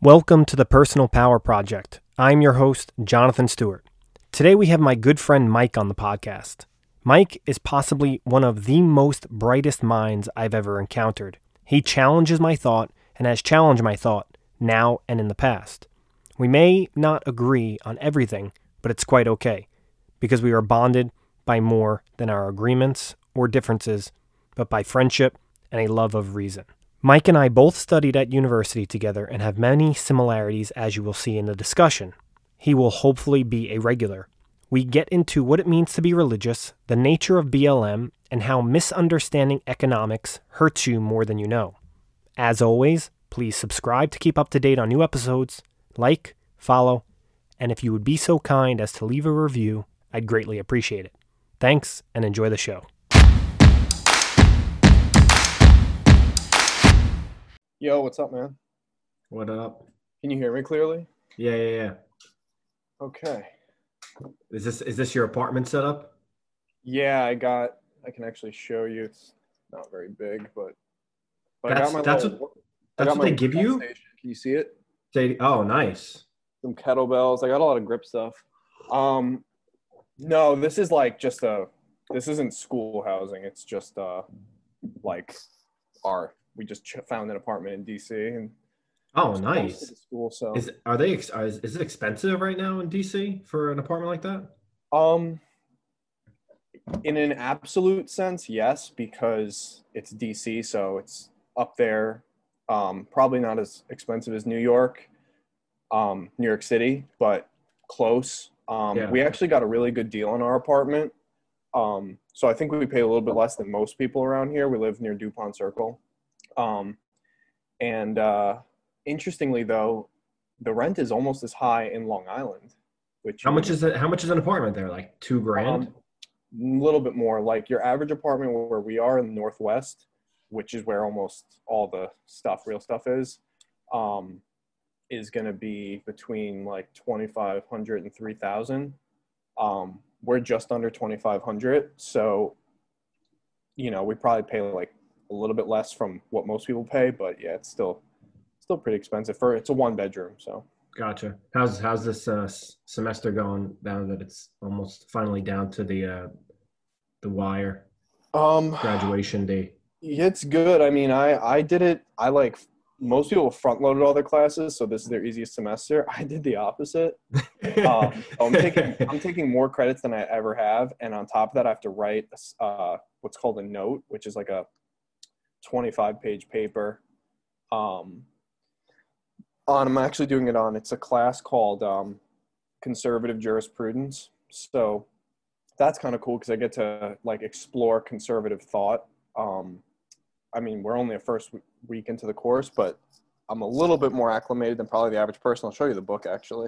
Welcome to the Personal Power Project. I'm your host, Jonathan Stewart. Today we have my good friend Mike on the podcast. Mike is possibly one of the most brightest minds I've ever encountered. He challenges my thought and has challenged my thought now and in the past. We may not agree on everything, but it's quite okay because we are bonded by more than our agreements or differences, but by friendship and a love of reason. Mike and I both studied at university together and have many similarities, as you will see in the discussion. He will hopefully be a regular. We get into what it means to be religious, the nature of BLM, and how misunderstanding economics hurts you more than you know. As always, please subscribe to keep up to date on new episodes, like, follow, and if you would be so kind as to leave a review, I'd greatly appreciate it. Thanks, and enjoy the show. Yo, what's up, man? What up? Can you hear me clearly? Yeah. Okay. Is this your apartment setup? Yeah, I can actually show you. It's not very big, but I That's got my that's little, what I that's got what my they give you? station. Can you see it? Oh, nice. Some kettlebells. I got a lot of grip stuff. No, this is like this isn't school housing. It's just like we just found an apartment in DC and Oh, it's close to nice. the school. So Is it expensive right now in DC for an apartment like that? um, in an absolute sense, yes, because it's DC, so it's up there. Probably not as expensive as New York, New York City, but close. Yeah. We actually got a really good deal on our apartment. So I think we pay a little bit less than most people around here. We live near DuPont Circle. And interestingly, though, the rent is almost as high in Long Island, which How much is it? How much is an apartment there? Like $2,000? a little bit more. Like your average apartment where we are in the Northwest, which is where almost all the real stuff is going to be between like 2,500 and 3,000. We're just under 2,500, so we probably pay like a little bit less from what most people pay, but yeah, it's still pretty expensive it's a one bedroom. So Gotcha. How's this semester going now that it's almost finally down to the wire? Graduation day. it's good. I mean, I did it. I like most people front loaded all their classes, so this is their easiest semester. I did the opposite. I'm taking more credits than I ever have, and on top of that, I have to write what's called a note, which is like a 25-page paper. I'm actually doing it on. It's a class called conservative jurisprudence. So that's kind of cool because I get to like explore conservative thought. I mean, we're only a first week into the course, but I'm a little bit more acclimated than probably the average person. I'll show you the book actually.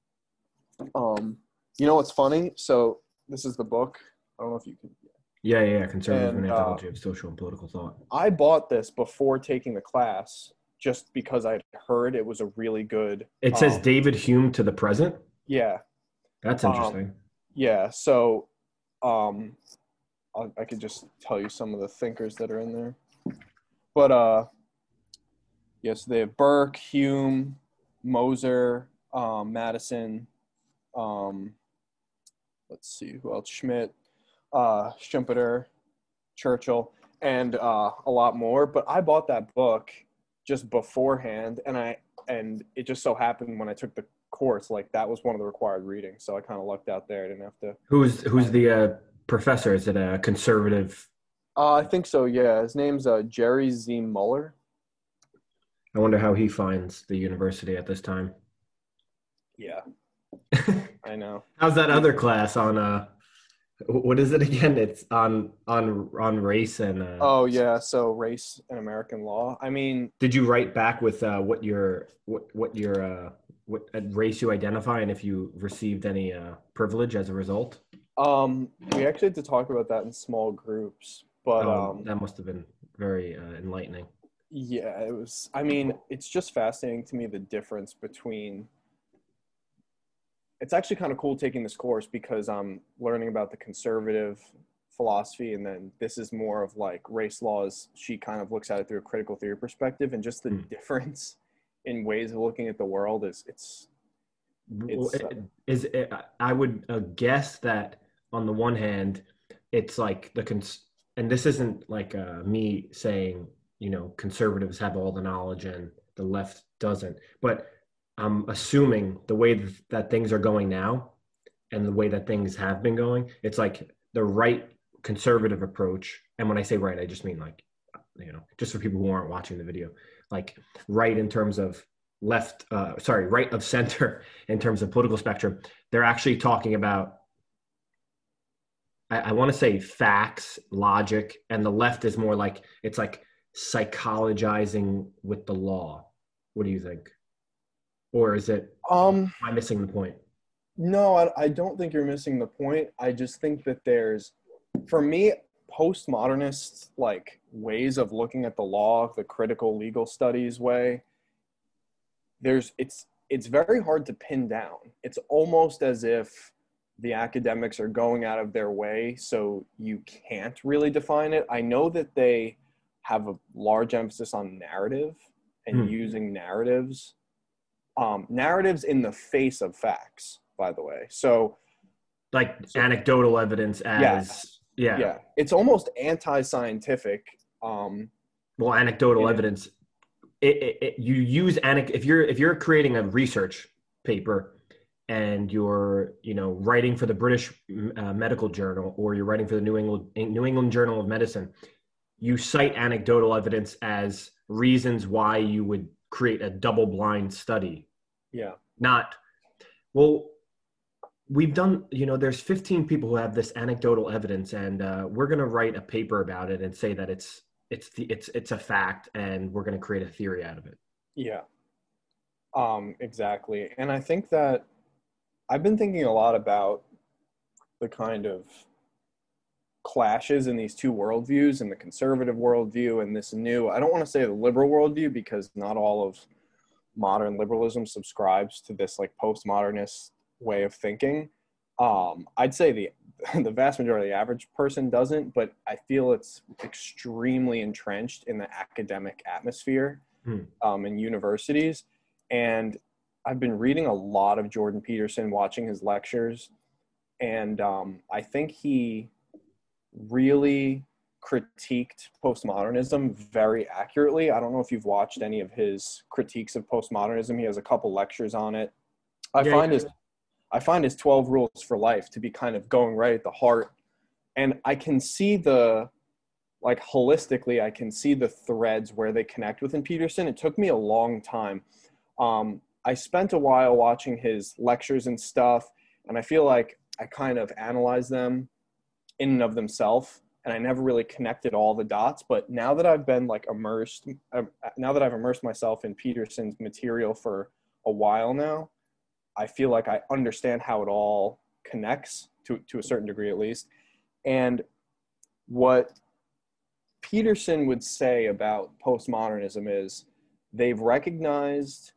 You know what's funny? So this is the book. I don't know if you can. Yeah. Conservative And anthology of social and political thought. I bought this before taking the class just because I'd heard it was a really good. It says David Hume to the present. Yeah. That's interesting. Yeah. So I could just tell you some of the thinkers that are in there. But yes, they have Burke, Hume, Moser, Madison. Let's see who else. Schmidt, Schumpeter, Churchill, and a lot more. But I bought that book just beforehand, and it just so happened when I took the course, like that was one of the required readings. So I kind of lucked out there. I didn't have to. Who's the professor? Is it a conservative? I think so. Yeah, his name's Jerry Z. Muller. I wonder how he finds the university at this time. Yeah, I know. How's that other class on what is it again? It's on race and Oh yeah, so race and American law. I mean, did you write back with what race you identify and if you received any privilege as a result? we actually had to talk about that in small groups, but that must have been very enlightening. yeah, it was. I mean, it's just fascinating to me the difference between. It's actually kind of cool taking this course because I'm learning about the conservative philosophy, and then this is more of like race laws. She kind of looks at it through a critical theory perspective, and just the difference in ways of looking at the world I would guess that on the one hand, it's like and this isn't like me saying, conservatives have all the knowledge and the left doesn't, but I'm assuming the way that things are going now and the way that things have been going, it's like the right conservative approach. And when I say right, I just mean like, just for people who aren't watching the video, like right in terms of right of center in terms of political spectrum. They're actually talking about, I want to say facts, logic, and the left is more like, it's like psychologizing with the law. What do you think? Or is it, am I missing the point? No, I don't think you're missing the point. I just think that for me, postmodernist like ways of looking at the law, the critical legal studies way, it's very hard to pin down. It's almost as if the academics are going out of their way, so you can't really define it. I know that they have a large emphasis on narrative and using narratives in the face of facts, by the way. So like anecdotal evidence as yeah. It's almost anti-scientific. Well, anecdotal evidence. You use if you're creating a research paper and you're writing for the British Medical Journal, or you're writing for the New England Journal of Medicine, you cite anecdotal evidence as reasons why you would create a double-blind study. Yeah. We've done, there's 15 people who have this anecdotal evidence, and we're going to write a paper about it and say that it's a fact, and we're going to create a theory out of it. Yeah. Exactly. And I think that I've been thinking a lot about the kind of clashes in these two worldviews, and the conservative worldview and this new, I don't want to say the liberal worldview, because not all of modern liberalism subscribes to this like postmodernist way of thinking. I'd say the vast majority of the average person doesn't, but I feel it's extremely entrenched in the academic atmosphere in universities. And I've been reading a lot of Jordan Peterson, watching his lectures, and I think he really critiqued postmodernism very accurately. I don't know if you've watched any of his critiques of postmodernism. He has a couple lectures on it. I find his 12 rules for life to be kind of going right at the heart. And I can see holistically, I can see the threads where they connect within Peterson. It took me a long time. I spent a while watching his lectures and stuff, and I feel like I kind of analyzed them in and of themselves, and I never really connected all the dots. But now that I've been now that I've immersed myself in Peterson's material for a while now, I feel like I understand how it all connects to a certain degree, at least. And what Peterson would say about postmodernism is they've recognized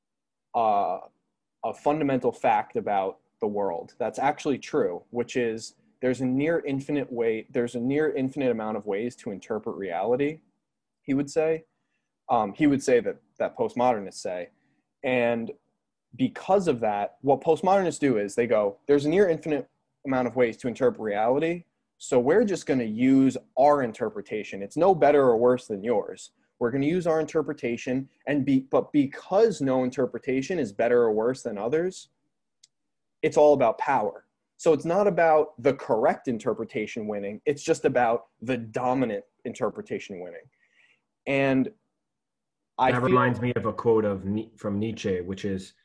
a fundamental fact about the world that's actually true, which is there's a near infinite amount of ways to interpret reality, he would say. He would say that postmodernists say. And because of that, what postmodernists do is they go, there's a near infinite amount of ways to interpret reality, so we're just going to use our interpretation. It's no better or worse than yours. We're going to use our interpretation, but because no interpretation is better or worse than others, it's all about power. So it's not about the correct interpretation winning. It's just about the dominant interpretation winning. And that reminds me of a quote from Nietzsche, which is,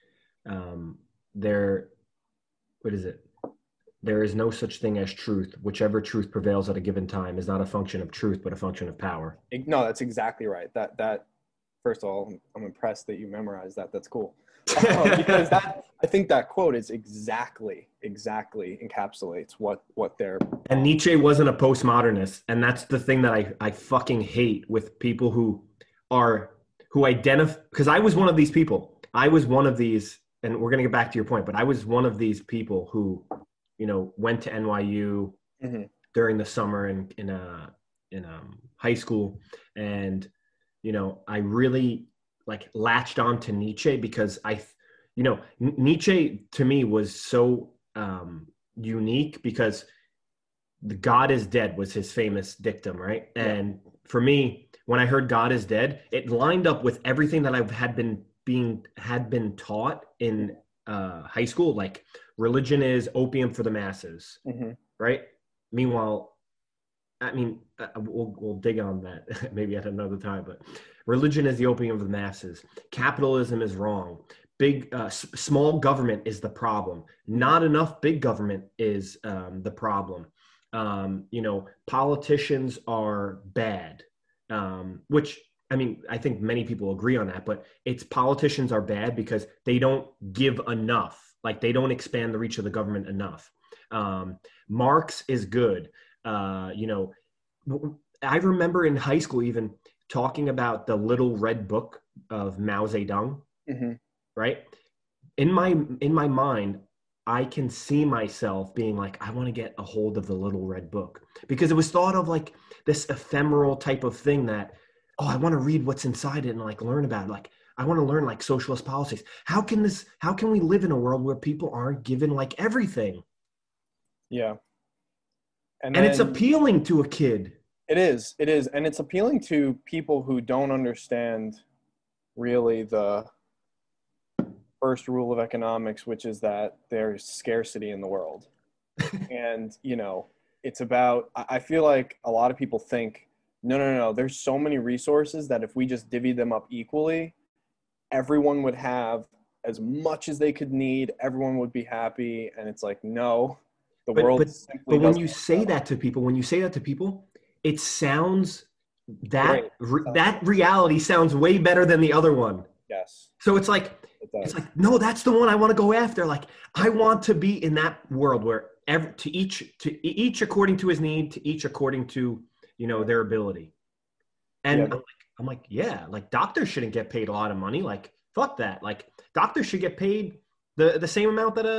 there is no such thing as truth. Whichever truth prevails at a given time is not a function of truth, but a function of power. No, that's exactly right. That first of all, I'm impressed that you memorized that. That's cool. Because I think that quote is exactly encapsulates what they're. And Nietzsche wasn't a postmodernist, and that's the thing that I fucking hate with people who identify, because I was one of these people. I was one of these, and we're gonna get back to your point, but I was one of these people who, went to NYU during the summer in high school, and I really like latched on to Nietzsche because Nietzsche to me was so unique because the God is dead was his famous dictum, right? Yeah. And for me, when I heard God is dead, it lined up with everything that I've had been taught in high school. Like religion is opium for the masses, Mm-hmm. right? Meanwhile, I mean, we'll dig on that maybe at another time. But religion is the opium of the masses. Capitalism is wrong. Small government is the problem. Not enough big government is the problem. Politicians are bad, which I mean, I think many people agree on that, but politicians are bad because they don't give enough. Like they don't expand the reach of the government enough. Marx is good. I remember in high school even talking about the Little Red Book of Mao Zedong, Mm-hmm. right? In my mind, I can see myself being like, I want to get a hold of the Little Red Book because it was thought of like this ephemeral type of thing that, oh, I want to read what's inside it and like learn about it. Like I want to learn like socialist policies. How can we live in a world where people aren't given like everything? Yeah. And it's appealing to a kid. It is. And it's appealing to people who don't understand really the first rule of economics, which is that there's scarcity in the world. And, it's about, I feel like a lot of people think, no, there's so many resources that if we just divvy them up equally, everyone would have as much as they could need, everyone would be happy. And it's like, no, the world simply but when doesn't you work say that to people, it sounds Great. that reality sounds way better than the other one. Yes. So it's like, no, that's the one I want to go after. Like, I want to be in that world where to each according to his need, to each according to, their ability. And Yeah. I'm like, yeah, like doctors shouldn't get paid a lot of money. Like, fuck that. Like doctors should get paid the same amount that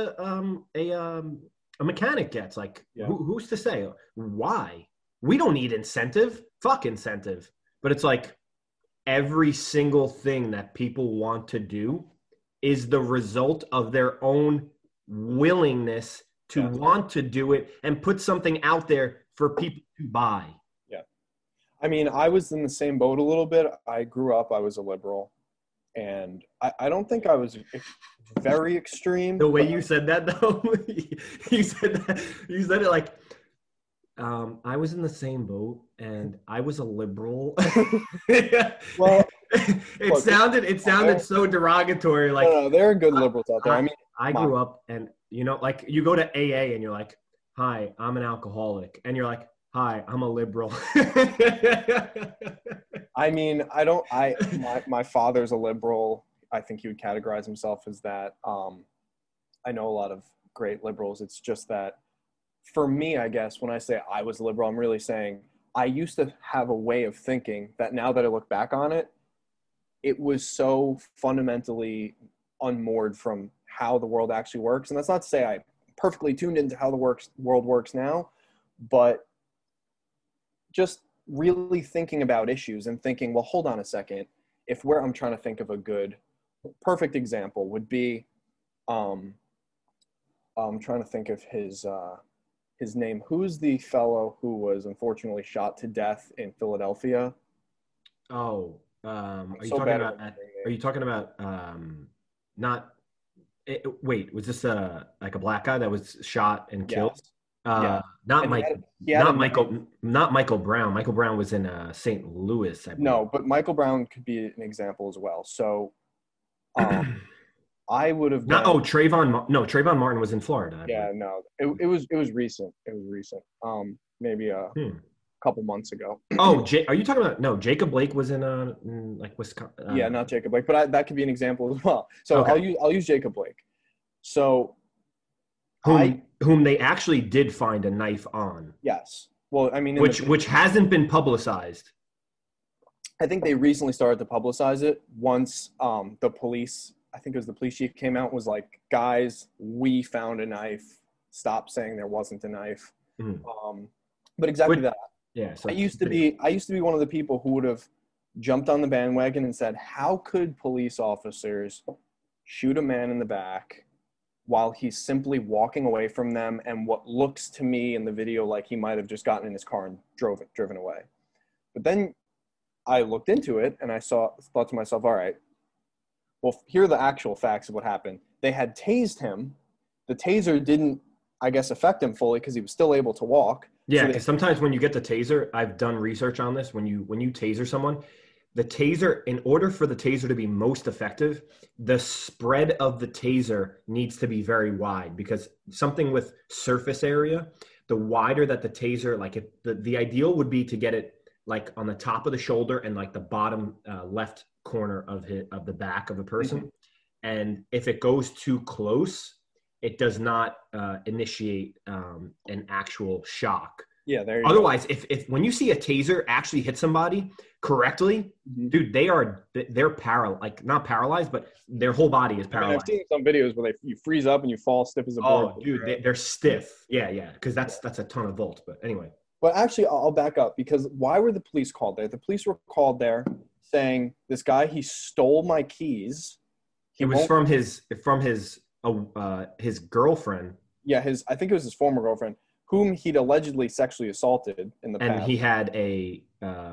a mechanic gets. Like, who's to say why? We don't need incentive. Fuck incentive. But it's like every single thing that people want to do is the result of their own willingness to want to do it and put something out there for people to buy. Yeah. I mean, I was in the same boat a little bit. I grew up, I was a liberal. And I don't think I was very extreme. The way you said that, though, you said it like, I was in the same boat and I was a liberal. Well, it sounded so derogatory. Like, no, there are good liberals out there. I grew up and, like you go to AA and you're like, hi, I'm an alcoholic. And you're like, hi, I'm a liberal. I mean, my father's a liberal. I think he would categorize himself as that. I know a lot of great liberals. It's just that for me, I guess, when I say I was liberal, I'm really saying I used to have a way of thinking that now that I look back on it, it was so fundamentally unmoored from how the world actually works. And that's not to say I perfectly tuned into how the world works now, but just really thinking about issues and thinking, well, hold on a second. I'm trying to think of a good, perfect example would be, I'm trying to think of his name. Who's the fellow who was unfortunately shot to death in Philadelphia? Oh, are you talking about not? Wait, was this like a black guy that was shot and killed? Yes. Not Michael Brown. Michael Brown was in St. Louis. I believe. No, but Michael Brown could be an example as well. So, I would have Trayvon Martin was in Florida. No, it was recent. It was recent. Maybe a couple months ago. Oh, are you talking about? No, Jacob Blake was in like Wisconsin. Yeah, not Jacob Blake, but that could be an example as well. So okay. I'll use Jacob Blake. So, whom they actually did find a knife on. Yes. Well, I mean, which hasn't been publicized. I think they recently started to publicize it once the police. I think it was the police chief came out and was like, guys, we found a knife. Stop saying there wasn't a knife. Mm-hmm. But exactly that. Yeah. So I used to be one of the people who would have jumped on the bandwagon and said, how could police officers shoot a man in the back while he's simply walking away from them, and what looks to me in the video like he might have just gotten in his car and driven away. But then I looked into it and I thought to myself, all right, well, here are the actual facts of what happened. They had tased him. The taser didn't, I guess, affect him fully because he was still able to walk. Yeah, because sometimes when you get the taser, I've done research on this. When you taser someone, the taser, in order for the taser to be most effective, the spread of the taser needs to be very wide, because something with surface area, the wider that the taser, like if the ideal would be to get it like on the top of the shoulder and like the bottom left corner of the back of a person. Mm-hmm. And if it goes too close, it does not initiate an actual shock. Yeah, there you Otherwise, go. if when you see a taser actually hit somebody correctly, mm-hmm. dude, they're paralyzed, like not paralyzed, but their whole body is paralyzed. I've seen some videos where you freeze up and you fall stiff as a board. Oh, dude, they're stiff. Yeah, because that's a ton of volts. But anyway. But actually, I'll back up, because why were the police called there? The police were called there saying, this guy, he stole my keys. It was from his girlfriend. Yeah, I think it was his former girlfriend, whom he'd allegedly sexually assaulted in the past. And he had an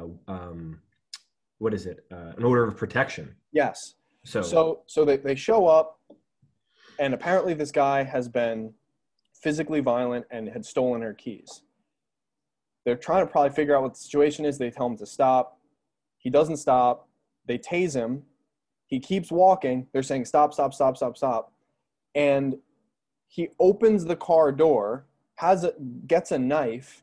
order of protection. Yes. So they show up, and apparently this guy has been physically violent and had stolen her keys. They're trying to probably figure out what the situation is. They tell him to stop. He doesn't stop. They tase him. He keeps walking. They're saying, stop, stop, stop, stop, stop. And he opens the car door, gets a knife.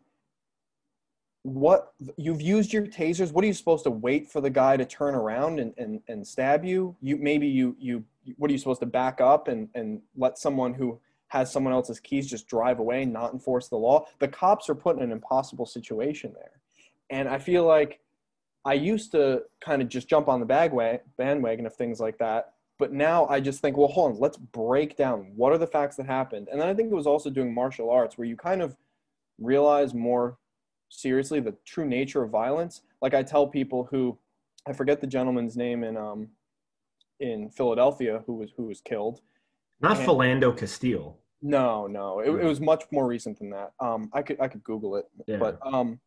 You've used your tasers. What are you supposed to wait for the guy to turn around and stab you? What are you supposed to back up and let someone who has someone else's keys just drive away, not enforce the law? The cops are put in an impossible situation there. And I feel like I used to kind of just jump on the bandwagon of things like that. But now I just think, well, hold on, let's break down what are the facts that happened. And then I think it was also doing martial arts, where you kind of realize more seriously the true nature of violence. Like I tell people I forget the gentleman's name in Philadelphia who was killed. Not Philando Castile. No. It was much more recent than that. I could Google it. Yeah. But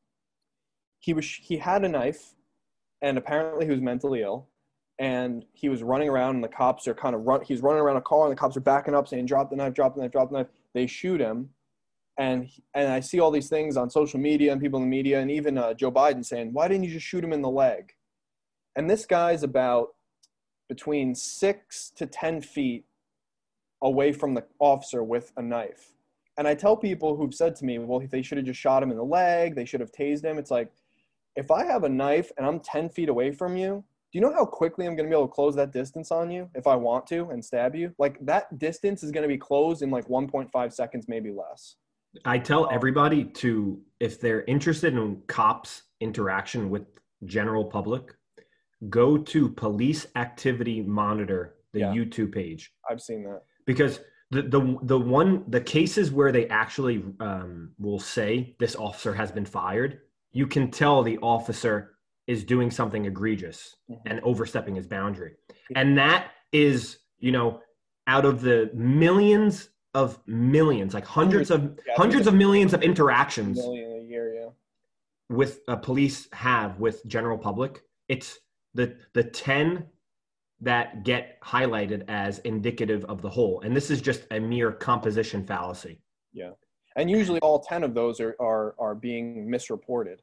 he had a knife, and apparently he was mentally ill, and he was running around, and the cops are he's running around a car, and the cops are backing up saying, drop the knife, drop the knife, drop the knife. They shoot him. And I see all these things on social media and people in the media, and even Joe Biden saying, why didn't you just shoot him in the leg? And this guy's about between 6 to 10 feet away from the officer with a knife. And I tell people who've said to me, well, if they should have just shot him in the leg, they should have tased him. It's like, if I have a knife and I'm 10 feet away from you, do you know how quickly I'm going to be able to close that distance on you if I want to and stab you? Like, that distance is going to be closed in like 1.5 seconds, maybe less. I tell everybody to, if they're interested in cops' interaction with general public, go to Police Activity Monitor, the YouTube page. I've seen that. Because the cases where they actually will say this officer has been fired, you can tell the officer is doing something egregious and overstepping his boundary. And that is, out of the millions, like hundreds of millions of interactions a year, with police have with general public, it's the 10 that get highlighted as indicative of the whole. And this is just a mere composition fallacy. Yeah. And usually all 10 of those are being misreported.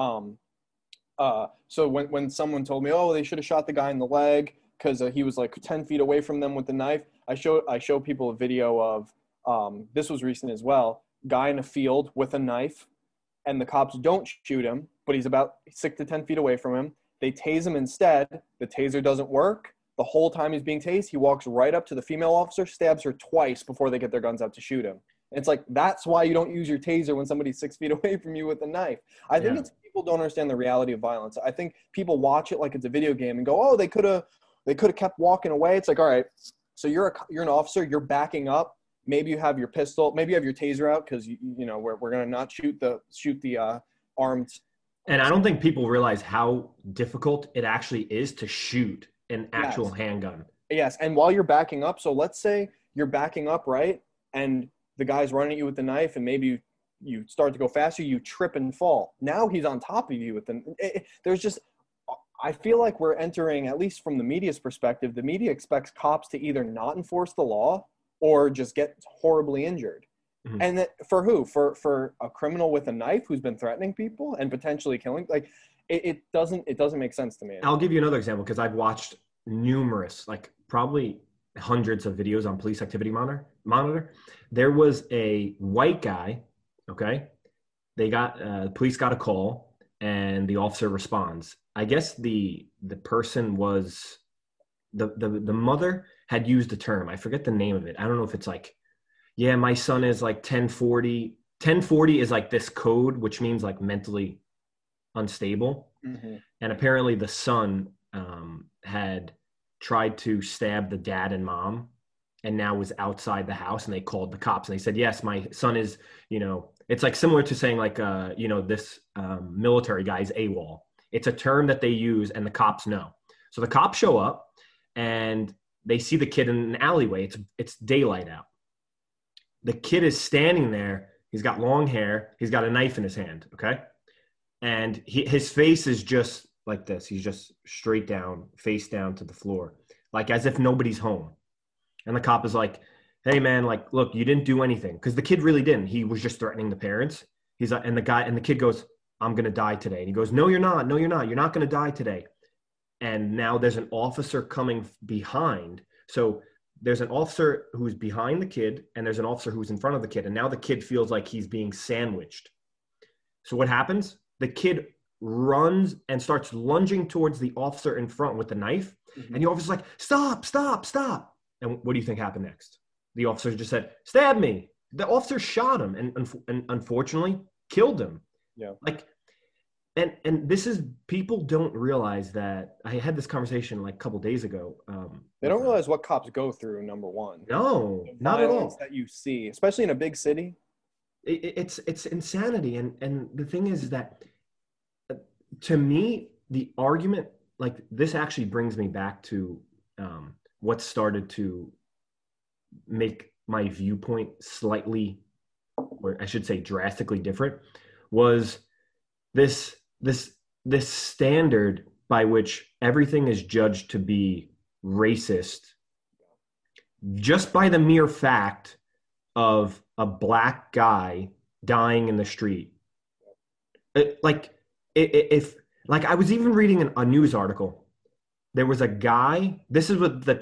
So when someone told me, oh, they should have shot the guy in the leg because he was like 10 feet away from them with the knife, I show people a video of, this was recent as well, guy in a field with a knife, and the cops don't shoot him, but he's about 6 to 10 feet away from him. They tase him instead. The taser doesn't work. The whole time he's being tased, he walks right up to the female officer, stabs her twice before they get their guns out to shoot him. And it's like, that's why you don't use your taser when somebody's 6 feet away from you with a knife. I think it's people don't understand the reality of violence. I think people watch it like it's a video game and go, oh, they could have kept walking away. It's like, all right, so you're an officer, you're backing up. Maybe you have your pistol, maybe you have your taser out because we're going to not shoot the armed And I don't think people realize how difficult it actually is to shoot an actual Yes. handgun. Yes, and while you're backing up, so let's say you're backing up, right? And the guy's running at you with the knife, and maybe you start to go faster, you trip and fall. Now he's on top of you with them. There's just, I feel like we're entering, at least from the media's perspective, the media expects cops to either not enforce the law or just get horribly injured. Mhm. And that, for who? For a criminal with a knife who's been threatening people and potentially killing? Like, it doesn't make sense to me. I'll give you another example because I've watched numerous, like probably hundreds of videos on police activity monitor. There was a white guy, okay? Police got a call and the officer responds. I guess the person was, the mother had used a term. I forget the name of it. I don't know if it's like, yeah, my son is like 1040. 1040 is like this code, which means like mentally unstable. Mm-hmm. And apparently the son had tried to stab the dad and mom and now was outside the house, and they called the cops and they said, yes, my son is, it's like similar to saying like, this military guy's AWOL. It's a term that they use and the cops know. So the cops show up and they see the kid in an alleyway. It's daylight out. The kid is standing there. He's got long hair. He's got a knife in his hand. Okay. And his face is just like this. He's just straight down, face down to the floor, like as if nobody's home. And the cop is like, hey man, like, look, you didn't do anything. Cause the kid really didn't. He was just threatening the parents. He's like, and the kid goes, I'm going to die today. And he goes, no, you're not. No, you're not. You're not going to die today. And now there's an officer coming behind. So there's an officer who's behind the kid and there's an officer who's in front of the kid. And now the kid feels like he's being sandwiched. So what happens? The kid runs and starts lunging towards the officer in front with the knife. Mm-hmm. And the officer's like, stop, stop, stop. And what do you think happened next? The officer just said, stab me. The officer shot him and unfortunately killed him. Yeah. Like, and this is, people don't realize that. I had this conversation like a couple days ago. They don't realize what cops go through, number one. No, not at all. That you see, especially in a big city. It's insanity. And the thing is that, to me, the argument, like this actually brings me back to what started to make my viewpoint slightly, or I should say drastically different, was this standard by which everything is judged to be racist just by the mere fact of a black guy dying in the street. If I was even reading a news article, there was a guy, this is what the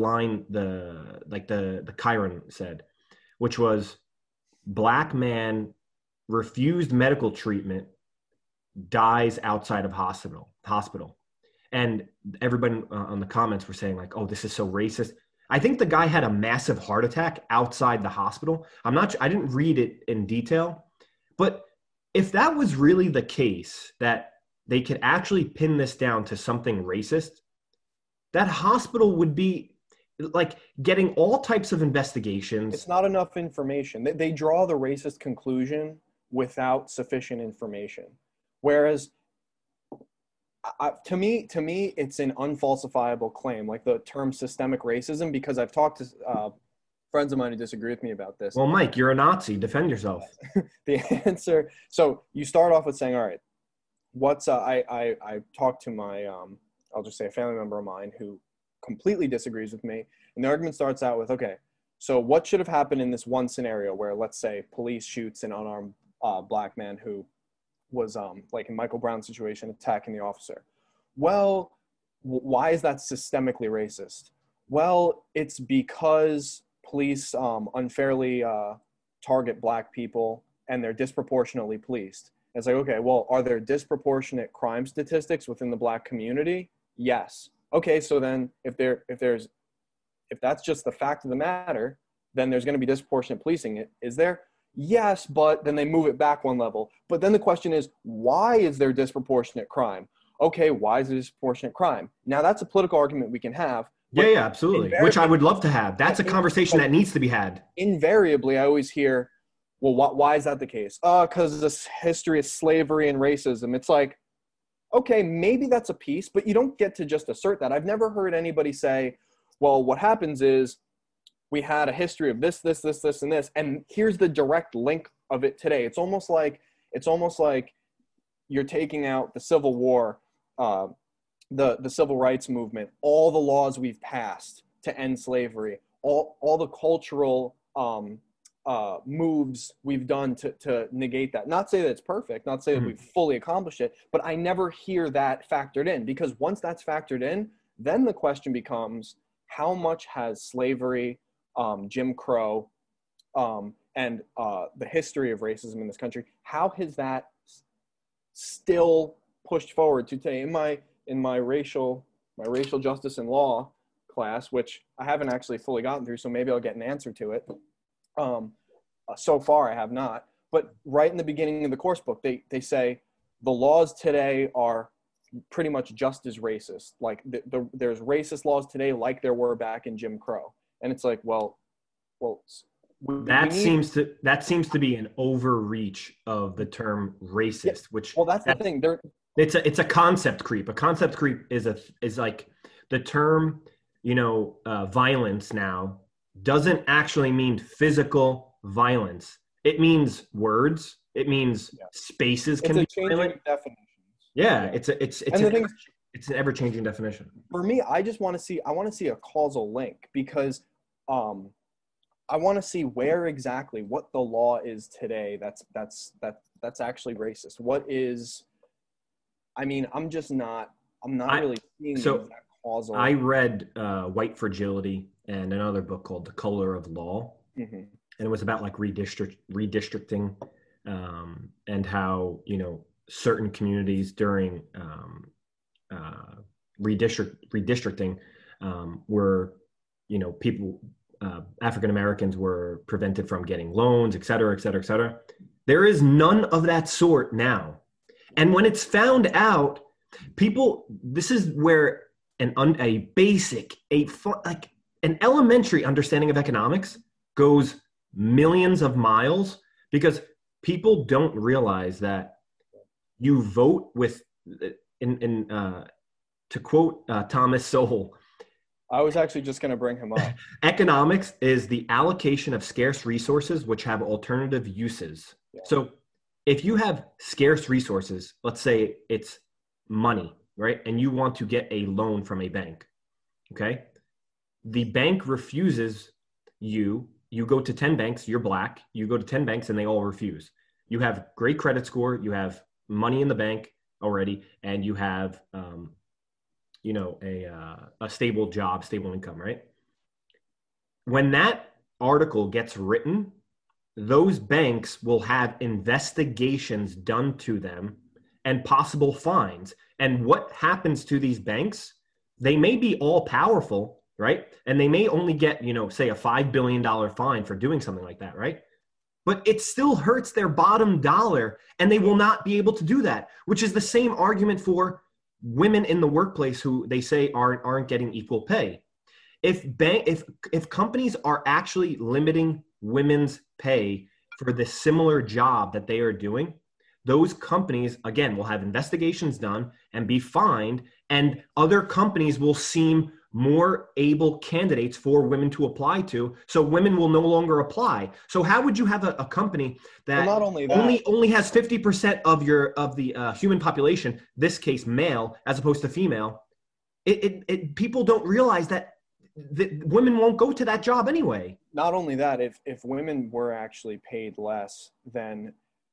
Chiron said, which was, black man refused medical treatment, dies outside of hospital. And everybody on the comments were saying like, oh, this is so racist. I think the guy had a massive heart attack outside the hospital. I didn't read it in detail, but if that was really the case, that they could actually pin this down to something racist, that hospital would be like getting all types of investigations. It's not enough information. They draw the racist conclusion without sufficient information. Whereas to me, it's an unfalsifiable claim, like the term systemic racism, because I've talked to friends of mine who disagree with me about this. Well, Mike, you're a Nazi. Defend yourself. The answer. So you start off with saying, all right, I talked to my, I'll just say a family member of mine who completely disagrees with me. And the argument starts out with, okay, so what should have happened in this one scenario where, let's say, police shoots an unarmed black man who was, like in Michael Brown's situation, attacking the officer. Well, why is that systemically racist? Well, it's because police unfairly target black people and they're disproportionately policed. And it's like, okay, well, are there disproportionate crime statistics within the black community? Yes. Okay, so then if that's just the fact of the matter, then there's going to be disproportionate policing. Is there? Yes, but then they move it back one level. But then the question is, why is there disproportionate crime? Okay, why is there disproportionate crime? Now that's a political argument we can have. Yeah, absolutely. Which I would love to have. That's a conversation that needs to be had. Invariably, I always hear, well, why is that the case? Because this history of slavery and racism. It's like, okay, maybe that's a piece, but you don't get to just assert that. I've never heard anybody say, well, what happens is we had a history of this, and this, and here's the direct link of it today. It's almost like you're taking out the Civil War, the Civil Rights Movement, all the laws we've passed to end slavery, all the cultural moves we've done to negate that. Not say that it's perfect, not say that we've fully accomplished it, but I never hear that factored in, because once that's factored in, then the question becomes, how much has slavery, Jim Crow, and the history of racism in this country, how has that still pushed forward to today? In my racial justice and law class, which I haven't actually fully gotten through, so maybe I'll get an answer to it. So far I have not, but right in the beginning of the course book, they say the laws today are pretty much just as racist. Like there's racist laws today like there were back in Jim Crow. And it's like, that seems to be an overreach of the term racist, yeah, which that's the thing. It's a concept creep. A concept creep is like the term, violence now doesn't actually mean physical violence. It means words. It means spaces can be violent. Definitions. Yeah, it's an ever-changing definition. For me, I want to see a causal link, because I want to see where exactly what the law is today that's actually racist. What is, I'm not really seeing the exact causal. I read White Fragility and another book called The Color of Law. Mm-hmm. And it was about like redistricting and how, certain communities during redistricting were, people, African Americans were prevented from getting loans, et cetera, et cetera, et cetera. There is none of that sort now. And when it's found out, this is where an elementary understanding of economics goes millions of miles, because people don't realize that you vote with, to quote Thomas Sowell, I was actually just going to bring him up. Economics is the allocation of scarce resources which have alternative uses. Yeah. So if you have scarce resources, let's say it's money, right? And you want to get a loan from a bank, okay? The bank refuses you. You go to 10 banks, you're black. You go to 10 banks and they all refuse. You have great credit score. You have money in the bank already, and you have, a stable job, stable income, right? When that article gets written, those banks will have investigations done to them and possible fines. And what happens to these banks? They may be all powerful, right? And they may only get, say a $5 billion fine for doing something like that, right? But it still hurts their bottom dollar, and they will not be able to do that, which is the same argument for women in the workplace who they say aren't getting equal pay. If companies are actually limiting women's pay for the similar job that they are doing, those companies, again, will have investigations done and be fined, and other companies will seem more able candidates for women to apply to, so women will no longer apply. So how would you have a company that, only has 50% of the human population, this case male as opposed to female? People don't realize that women won't go to that job anyway. Not only that, if women were actually paid less, then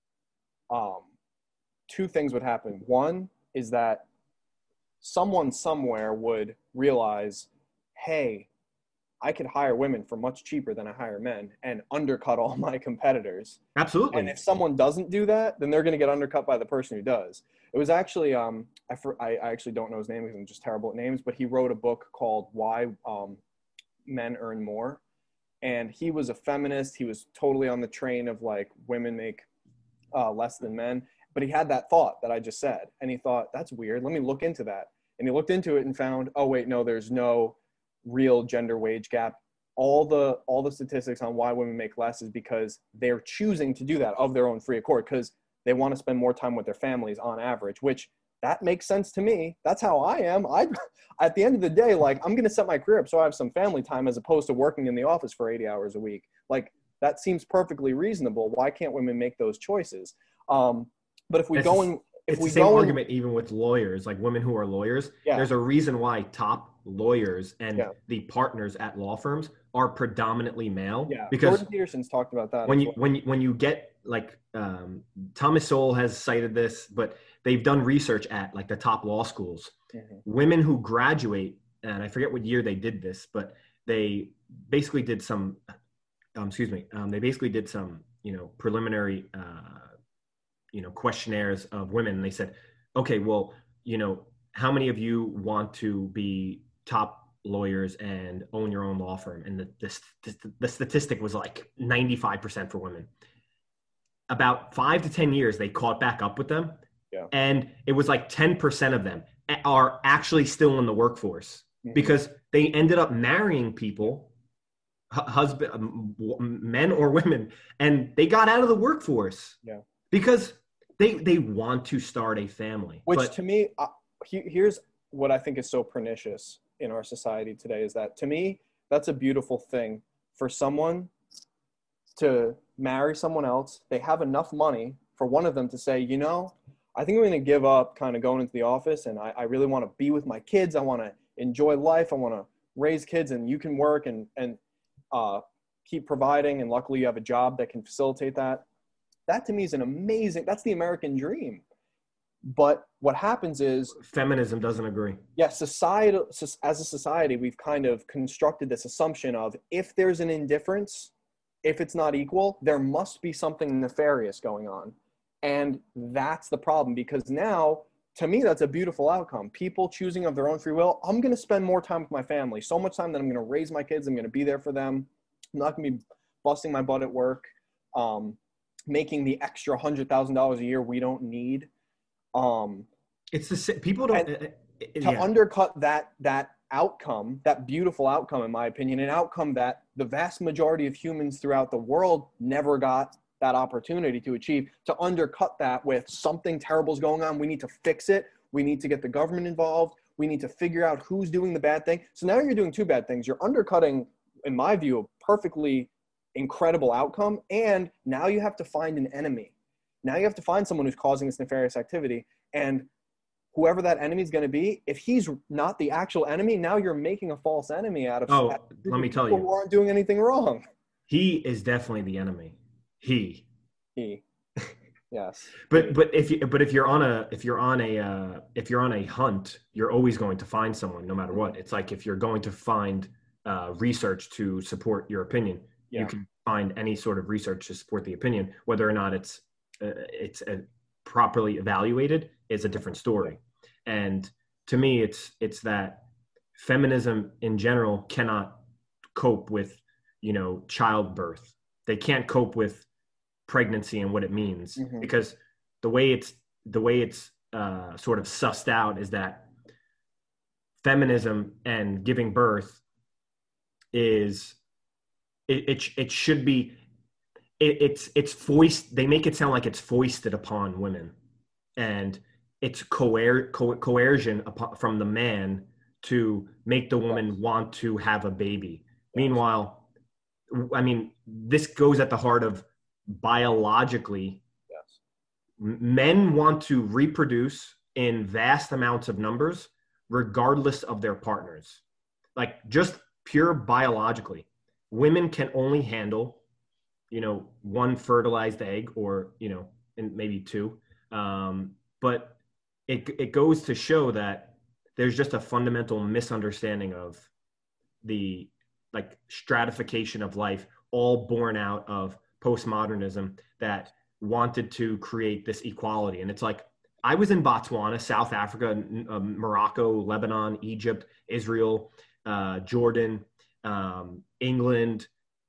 two things would happen. One is that someone somewhere would realize, hey, I could hire women for much cheaper than I hire men and undercut all my competitors. Absolutely. And if someone doesn't do that, then they're going to get undercut by the person who does. It was actually, I actually don't know his name because I'm just terrible at names, but he wrote a book called Why Men Earn More. And he was a feminist. He was totally on the train of like women make less than men. But he had that thought that I just said. And he thought, that's weird. Let me look into that. And he looked into it and found, oh, wait, no, there's no real gender wage gap. all the statistics on why women make less is because they're choosing to do that of their own free accord, because they want to spend more time with their families on average, which that makes sense to me. That's how I am. At the end of the day, like, I'm going to set my career up so I have some family time as opposed to working in the office for 80 hours a week. Like, that seems perfectly reasonable. Why can't women make those choices? But if we go in, if it's we the same go in, argument even with lawyers, like women who are lawyers. Yeah. There's a reason why top lawyers and Yeah. the partners at law firms are predominantly male. yeah, Because Jordan Peterson's talked about that. when you get like Thomas Sowell has cited this, but they've done research at like the top law schools. Mm-hmm. Women who graduate, and I forget what year they did this, but they basically did some they basically did some preliminary questionnaires of women, and they said, okay, well, how many of you want to be top lawyers and own your own law firm? And the statistic was like 95% for women. About 5 to 10 years, they caught back up with them. Yeah. And it was like 10% of them are actually still in the workforce, Mm-hmm. because they ended up marrying people, men or women, and they got out of the workforce. Yeah. Because they want to start a family. Which to me, here's what I think is so pernicious in our society today, is that, to me, that's a beautiful thing for someone to marry someone else. They have enough money for one of them to say, I think I'm going to give up kind of going into the office, and I really want to be with my kids. I want to enjoy life. I want to raise kids, and you can work and keep providing. And luckily you have a job that can facilitate that. That to me is that's the American dream. But what happens is feminism doesn't agree. Yeah, as a society, we've kind of constructed this assumption of, if there's an indifference, if it's not equal, there must be something nefarious going on. And that's the problem, because now, to me, that's a beautiful outcome. People choosing of their own free will. I'm going to spend more time with my family, so much time that I'm going to raise my kids. I'm going to be there for them. I'm not going to be busting my butt at work, making the extra $100,000 a year we don't need. It's the people don't undercut that outcome, that beautiful outcome, in my opinion, an outcome that the vast majority of humans throughout the world never got that opportunity to achieve. To undercut that with something terrible is going on, we need to fix it. We need to get the government involved. We need to figure out who's doing the bad thing. So now you're doing two bad things. You're undercutting, in my view, a perfectly incredible outcome, and now you have to find an enemy. Now you have to find someone who's causing this nefarious activity, and whoever that enemy is going to be, if he's not the actual enemy, now you're making a false enemy out of let me tell people you, who aren't doing anything wrong. He is definitely the enemy. He. Yes. But if you're on a hunt, you're always going to find someone, no matter what. It's like if you're going to find research to support your opinion, you can find any sort of research to support the opinion. Whether or not it's properly evaluated is a different story. And to me, it's that feminism in general cannot cope with childbirth. They can't cope with pregnancy and what it means, because the way it's sort of sussed out is that feminism and giving birth is it should be it's foist. They make it sound like it's foisted upon women, and it's coercion from the man to make the woman want to have a baby. Meanwhile, I mean, this goes at the heart of biologically. Yes. Men want to reproduce in vast amounts of numbers, regardless of their partners. Like, just pure biologically, women can only handle, one fertilized egg, or, and maybe two. But it goes to show that there's just a fundamental misunderstanding of the stratification of life, all born out of postmodernism that wanted to create this equality. And it's like, I was in Botswana, South Africa, Morocco, Lebanon, Egypt, Israel, Jordan, England,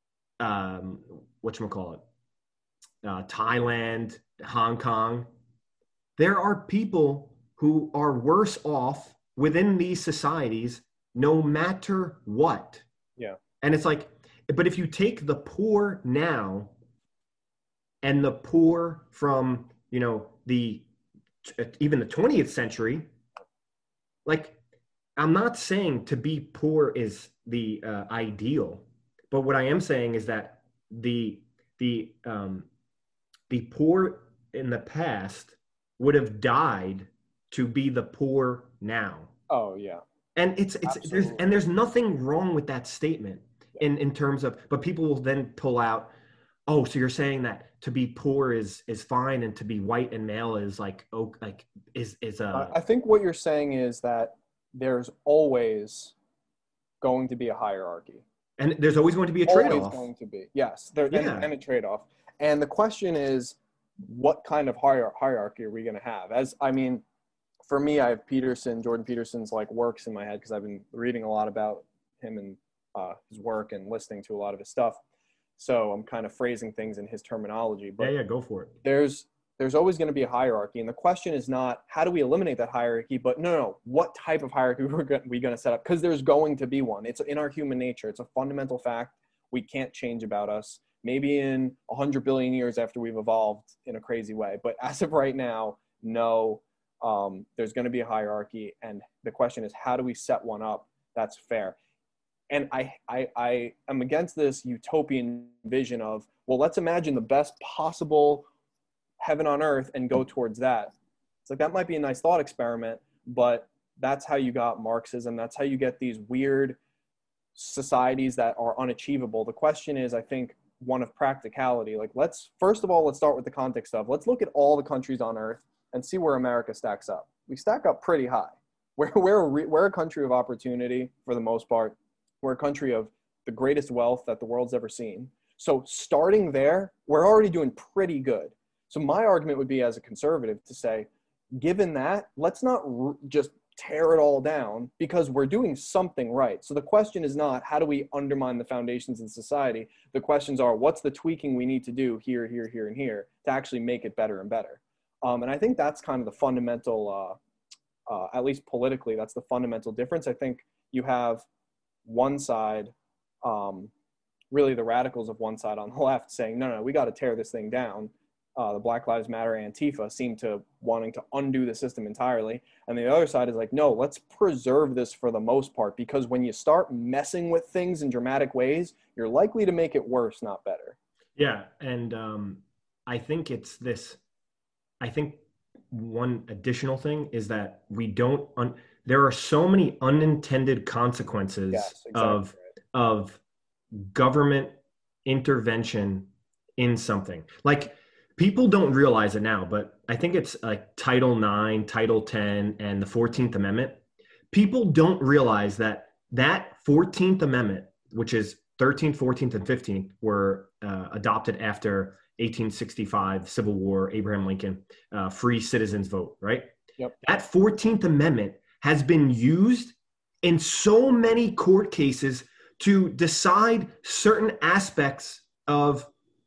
Thailand, Hong Kong. There are people who are worse off within these societies no matter what. Yeah. And it's like, But if you take the poor now and the poor from, you know, even the 20th century, like, I'm not saying to be poor is the ideal, but what I am saying is that the poor in the past would have died to be the poor now. Oh yeah. And there's nothing wrong with that statement in terms of, but people will then pull out, oh, so you're saying that to be poor is fine, and to be white and male is like, oh, like is I think what you're saying is that there's always going to be a hierarchy. And there's always going to be a Always trade-off. going to be. Yes, and a trade-off. And the question is, what kind of hierarchy are we going to have? For me, I have Jordan Peterson's like works in my head because I've been reading a lot about him and his work and listening to a lot of his stuff. So I'm kind of phrasing things in his terminology. But yeah, go for it. There's always going to be a hierarchy. And the question is not how do we eliminate that hierarchy, but no, what type of hierarchy are we going to set up? Because there's going to be one. It's in our human nature. It's a fundamental fact we can't change about us. Maybe in 100 billion years after we've evolved in a crazy way. But as of right now, no, there's going to be a hierarchy. And the question is, how do we set one up that's fair? And I am against this utopian vision of, well, let's imagine the best possible heaven on earth and go towards that. It's like, that might be a nice thought experiment, but that's how you got Marxism. That's how you get these weird societies that are unachievable. The question is, I think, one of practicality. Like, first of all, let's start with the context of, let's look at all the countries on earth and see where America stacks up. We stack up pretty high. We're a country of opportunity for the most part. We're a country of the greatest wealth that the world's ever seen. So starting there, we're already doing pretty good. So my argument would be, as a conservative, to say, given that, let's not just tear it all down, because we're doing something right. So the question is not, how do we undermine the foundations in society? The questions are, what's the tweaking we need to do here, here, here, and here to actually make it better and better? And I think that's kind of the fundamental, at least politically, that's the fundamental difference. I think you have one side, really the radicals of one side on the left saying, no, we got to tear this thing down. The Black Lives Matter Antifa seem to wanting to undo the system entirely. And the other side is like, no, let's preserve this for the most part, because when you start messing with things in dramatic ways, you're likely to make it worse, not better. Yeah. And I think it's this, I think one additional thing is that there are so many unintended consequences of government intervention in something. Like, people don't realize it now, but I think it's like Title IX, Title X, and the 14th Amendment. People don't realize that 14th Amendment, which is 13th, 14th, and 15th, were adopted after 1865, Civil War, Abraham Lincoln, free citizens vote, right? Yep. That 14th Amendment has been used in so many court cases to decide certain aspects of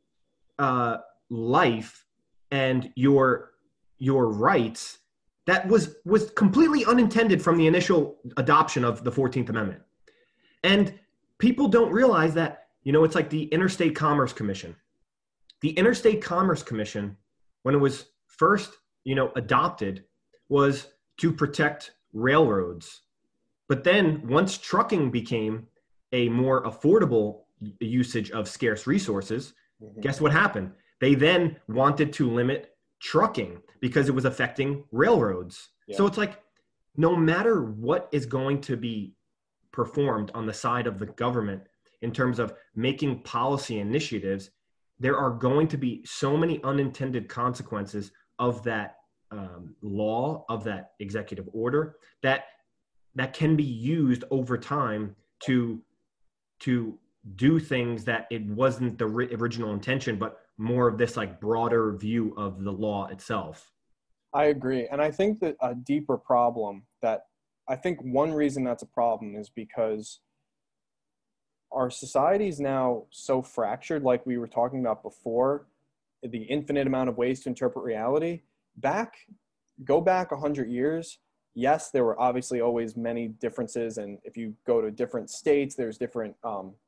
life and your rights that was completely unintended from the initial adoption of the 14th Amendment. And people don't realize that, it's like the Interstate Commerce Commission. The Interstate Commerce Commission, when it was first, adopted, was to protect railroads. But then once trucking became a more affordable usage of scarce resources, guess what happened? They then wanted to limit trucking because it was affecting railroads. Yeah. So it's like, no matter what is going to be performed on the side of the government in terms of making policy initiatives, there are going to be so many unintended consequences of that law, of that executive order, that can be used over time to do things that it wasn't the original intention, but more of this like broader view of the law itself. I agree. And I think that a deeper problem one reason that's a problem is because our society is now so fractured, like we were talking about before, the infinite amount of ways to interpret reality. Go back 100 years. Yes, there were obviously always many differences. And if you go to different states, there's different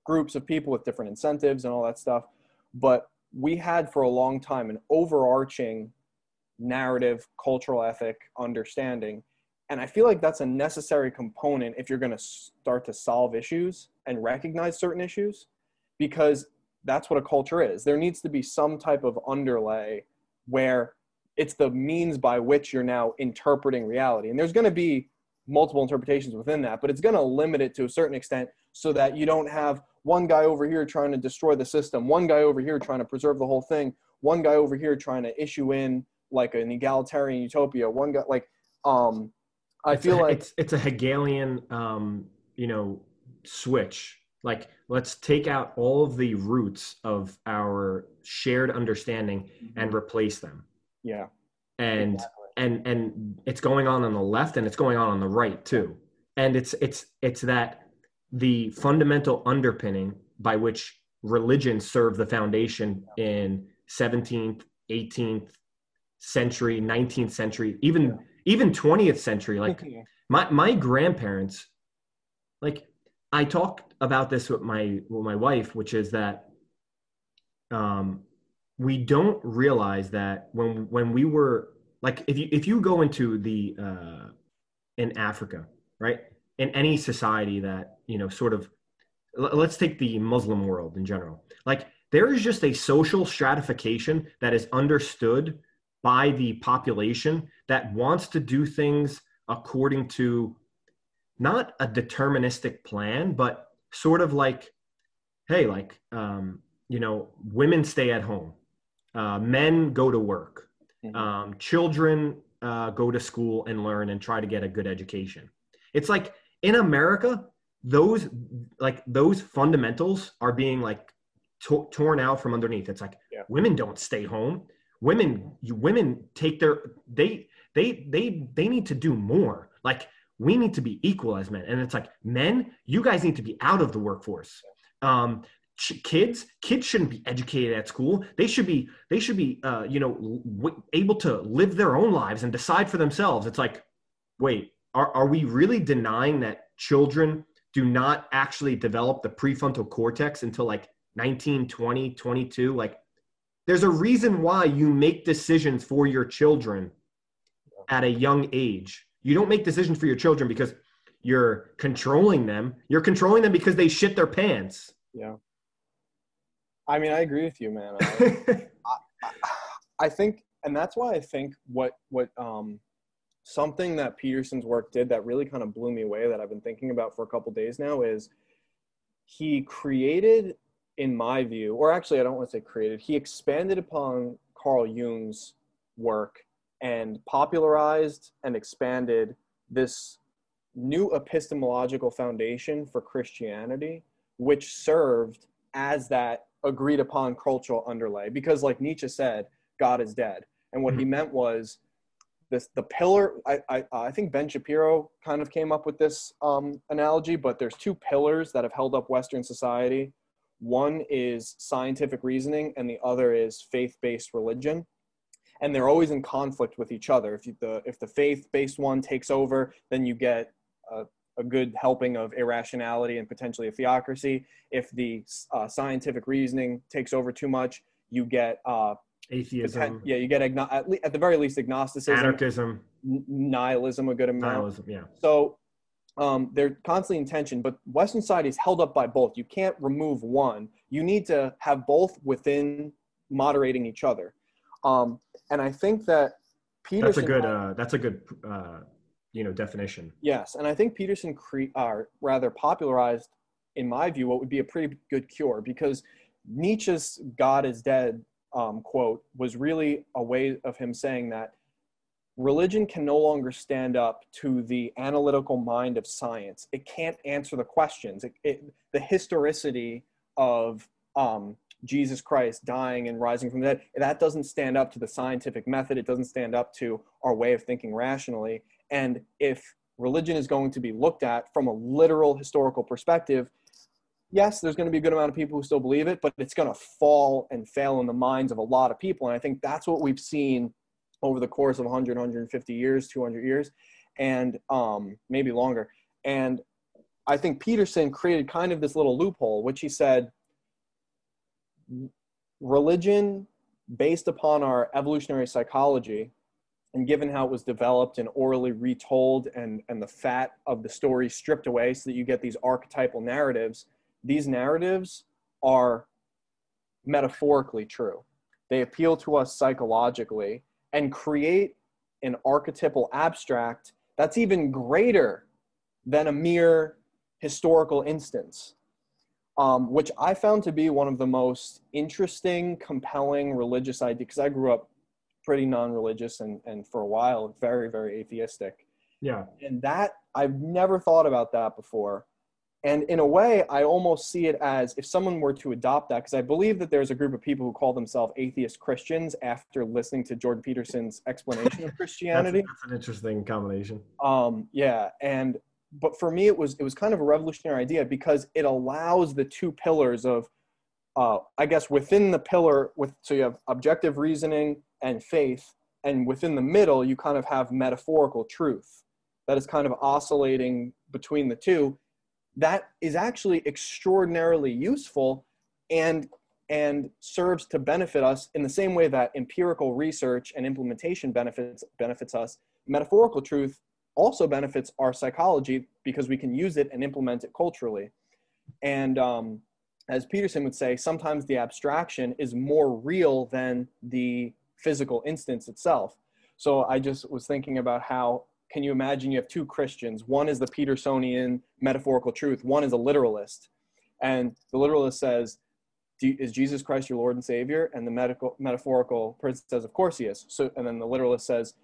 groups of people with different incentives and all that stuff. But we had for a long time an overarching narrative, cultural ethic understanding. And I feel like that's a necessary component if you're going to start to solve issues and recognize certain issues, because that's what a culture is. There needs to be some type of underlay where it's the means by which you're now interpreting reality. And there's going to be multiple interpretations within that, but it's going to limit it to a certain extent so that you don't have one guy over here trying to destroy the system, one guy over here trying to preserve the whole thing, one guy over here trying to issue in like an egalitarian utopia, one guy like I feel like it's a Hegelian switch. Like, let's take out all of the roots of our shared understanding and replace them. Yeah. And exactly. and it's going on the left and it's going on the right too. And it's that the fundamental underpinning by which religion served the foundation in 17th, 18th century, 19th century, even 20th century. Like my grandparents, like, I talked about this with my wife, which is that we don't realize that when we were like, if you go into the in Africa, right, in any society that sort of, let's take the Muslim world in general, like, there is just a social stratification that is understood by the population that wants to do things according to not a deterministic plan, but sort of like, hey, like, women stay at home, men go to work, children go to school and learn and try to get a good education. It's like in America, those fundamentals are being like torn out from underneath. It's like, women don't stay home. Women take they need to do more. Like, we need to be equal as men. And it's like, men, you guys need to be out of the workforce. Kids shouldn't be educated at school. They should be able to live their own lives and decide for themselves. It's like, wait, are we really denying that children do not actually develop the prefrontal cortex until like 19, 20, 22? Like, there's a reason why you make decisions for your children at a young age. You don't make decisions for your children because you're controlling them. You're controlling them because they shit their pants. Yeah. I mean, I agree with you, man. I think, and that's why I think what something that Peterson's work did that really kind of blew me away, that I've been thinking about for a couple days now, is he created, in my view, or actually I don't want to say created, he expanded upon Carl Jung's work and popularized and expanded this new epistemological foundation for Christianity, which served as that agreed upon cultural underlay. Because like Nietzsche said, God is dead. And what he meant was the pillar, I think Ben Shapiro kind of came up with this analogy, but there's two pillars that have held up Western society. One is scientific reasoning and the other is faith-based religion. And they're always in conflict with each other. If the faith-based one takes over, then you get a good helping of irrationality and potentially a theocracy. If the scientific reasoning takes over too much, you get atheism. You get at the very least agnosticism, anarchism, nihilism, a good amount. Nihilism, yeah. So they're constantly in tension, but Western society is held up by both. You can't remove one. You need to have both within moderating each other. And I think that Peterson... That's a good definition. Yes, and I think Peterson rather popularized, in my view, what would be a pretty good cure, because Nietzsche's God is dead quote was really a way of him saying that religion can no longer stand up to the analytical mind of science. It can't answer the questions. The historicity of Jesus Christ dying and rising from the dead, that doesn't stand up to the scientific method. It doesn't stand up to our way of thinking rationally. And if religion is going to be looked at from a literal historical perspective, yes, there's going to be a good amount of people who still believe it, but it's going to fall and fail in the minds of a lot of people. And I think that's what we've seen over the course of 100, 150 years, 200 years, and maybe longer. And I think Peterson created kind of this little loophole, which he said, religion based upon our evolutionary psychology, and given how it was developed and orally retold, and the fat of the story stripped away so that you get these archetypal narratives, these narratives are metaphorically true. They appeal to us psychologically and create an archetypal abstract that's even greater than a mere historical instance, which I found to be one of the most interesting, compelling religious ideas, because I grew up pretty non-religious and for a while very, very atheistic. Yeah. And that, I've never thought about that before. And in a way, I almost see it as if someone were to adopt that, because I believe that there's a group of people who call themselves atheist Christians after listening to Jordan Peterson's explanation of Christianity. That's an interesting combination. Yeah. But for me, it was kind of a revolutionary idea, because it allows the two pillars of, I guess, within the pillar, so you have objective reasoning and faith, and within the middle, you kind of have metaphorical truth that is kind of oscillating between the two. That is actually extraordinarily useful and serves to benefit us in the same way that empirical research and implementation benefits us. Metaphorical truth also benefits our psychology, because we can use it and implement it culturally. And as Peterson would say, sometimes the abstraction is more real than the physical instance itself. So I just was thinking about how, can you imagine you have two Christians? One is the Petersonian metaphorical truth. One is a literalist. And the literalist says, is Jesus Christ your Lord and Savior? And the metaphorical person says, of course he is. So, and then the literalist says,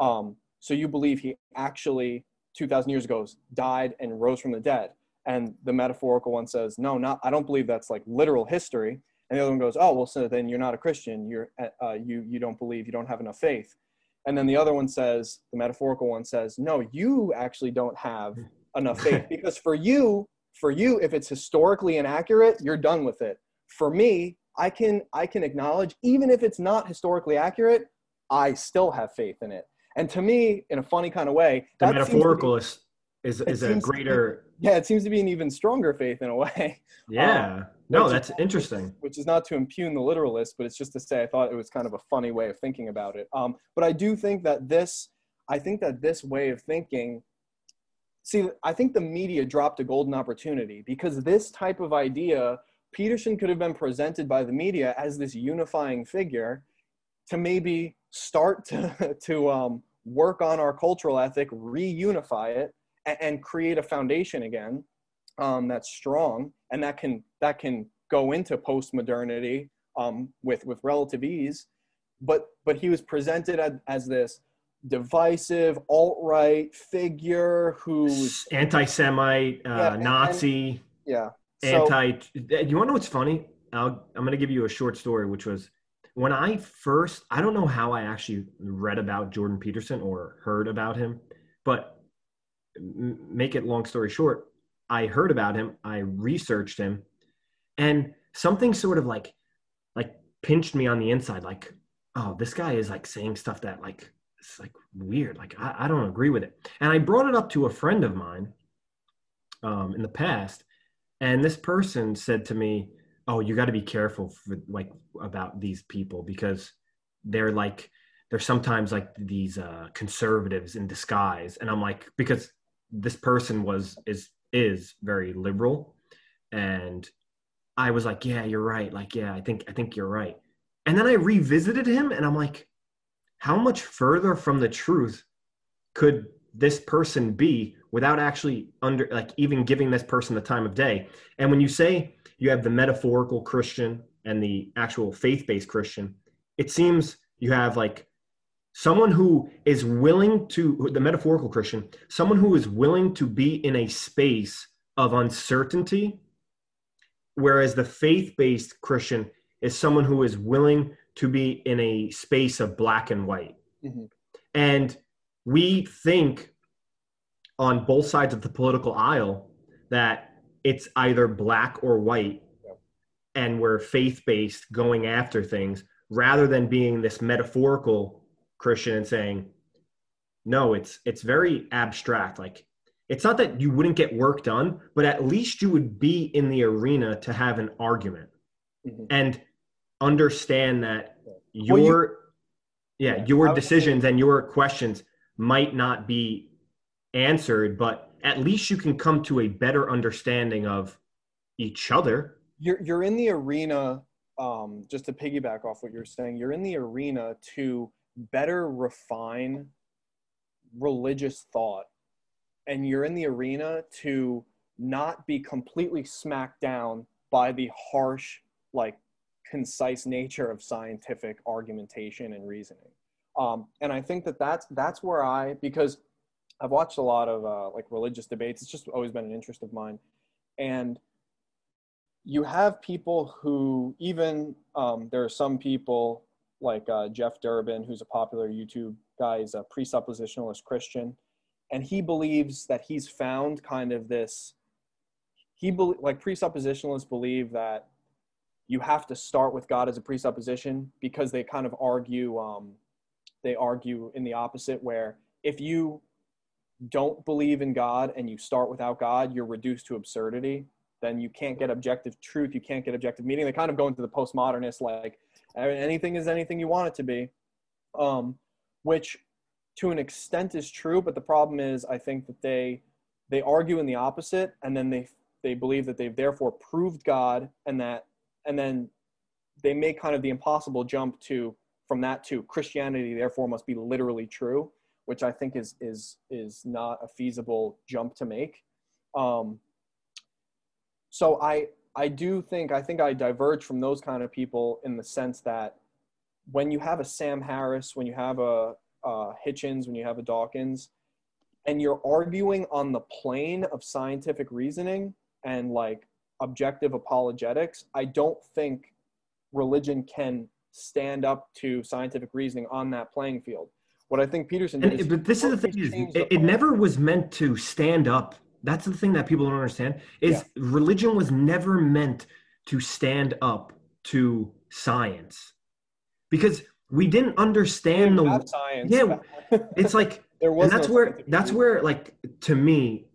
so you believe he actually 2,000 years ago died and rose from the dead? And the metaphorical one says, no, I don't believe that's like literal history. And the other one goes, oh, well, so then you're not a Christian. You don't believe, you don't have enough faith. And then the other one says, the metaphorical one says, no, you actually don't have enough faith, because for you, if it's historically inaccurate, you're done with it. For me, I can acknowledge, even if it's not historically accurate, I still have faith in it. And to me, in a funny kind of way, the metaphorical is a greater. It seems to be an even stronger faith in a way. Yeah. No, that's interesting. Which is not to impugn the literalist, but it's just to say I thought it was kind of a funny way of thinking about it. But I do think that this way of thinking, I think the media dropped a golden opportunity, because this type of idea, Peterson could have been presented by the media as this unifying figure to maybe start to work on our cultural ethic, reunify it, and create a foundation again that's strong, and that can go into post-modernity with relative ease. But he was presented as this divisive alt-right figure who's anti-Semite, Nazi, you want to know what's funny? I'm going to give you a short story, which was when I don't know how I actually read about Jordan Peterson or heard about him, but make it long story short, I heard about him, I researched him, and something sort of like pinched me on the inside, like, oh, this guy is like saying stuff that like, it's like weird. Like, I don't agree with it. And I brought it up to a friend of mine in the past, and this person said to me, oh, you got to be careful about these people, because they're sometimes like these conservatives in disguise. And I'm like, because this person is very liberal, and I was like, yeah, you're right. Like, yeah, I think you're right. And then I revisited him, and I'm like, how much further from the truth could this person be without actually even giving this person the time of day? And when you say you have the metaphorical Christian and the actual faith-based Christian, it seems you have like someone who is willing to, the metaphorical Christian, someone who is willing to be in a space of uncertainty, whereas the faith-based Christian is someone who is willing to be in a space of black and white. Mm-hmm. And we think on both sides of the political aisle that it's either black or white, and we're faith-based going after things, rather than being this metaphorical Christian and saying, no, it's very abstract. Like, it's not that you wouldn't get work done, but at least you would be in the arena to have an argument and understand that your decisions and your questions might not be answered, but at least you can come to a better understanding of each other. You're in the arena, just to piggyback off what you're saying, you're in the arena to better refine religious thought, and you're in the arena to not be completely smacked down by the harsh, like, concise nature of scientific argumentation and reasoning. And I think that's where because I've watched a lot of like religious debates. It's just always been an interest of mine. And you have people who even, there are some people like Jeff Durbin, who's a popular YouTube guy. He's a presuppositionalist Christian. And he believes that he's found kind of this, like presuppositionalists believe that you have to start with God as a presupposition, because they kind of argue, they argue in the opposite, where if you don't believe in God and you start without God, you're reduced to absurdity. Then you can't get objective truth. You can't get objective meaning. They kind of go into the postmodernist, like anything is anything you want it to be, which to an extent is true. But the problem is, I think that they argue in the opposite, and then they believe that they've therefore proved God, and then they make kind of the impossible jump from that to Christianity therefore must be literally true, which I think is not a feasible jump to make. So I think I diverge from those kind of people in the sense that when you have a Sam Harris, when you have a Hitchens, when you have a Dawkins, and you're arguing on the plane of scientific reasoning and like objective apologetics, I don't think religion can stand up to scientific reasoning on that playing field. What I think Peterson did but this is the thing, it never was meant to stand up. That's the thing that people don't understand, is religion was never meant to stand up to science, because we didn't understand the science. Yeah, it's like there was, and that's where like, to me,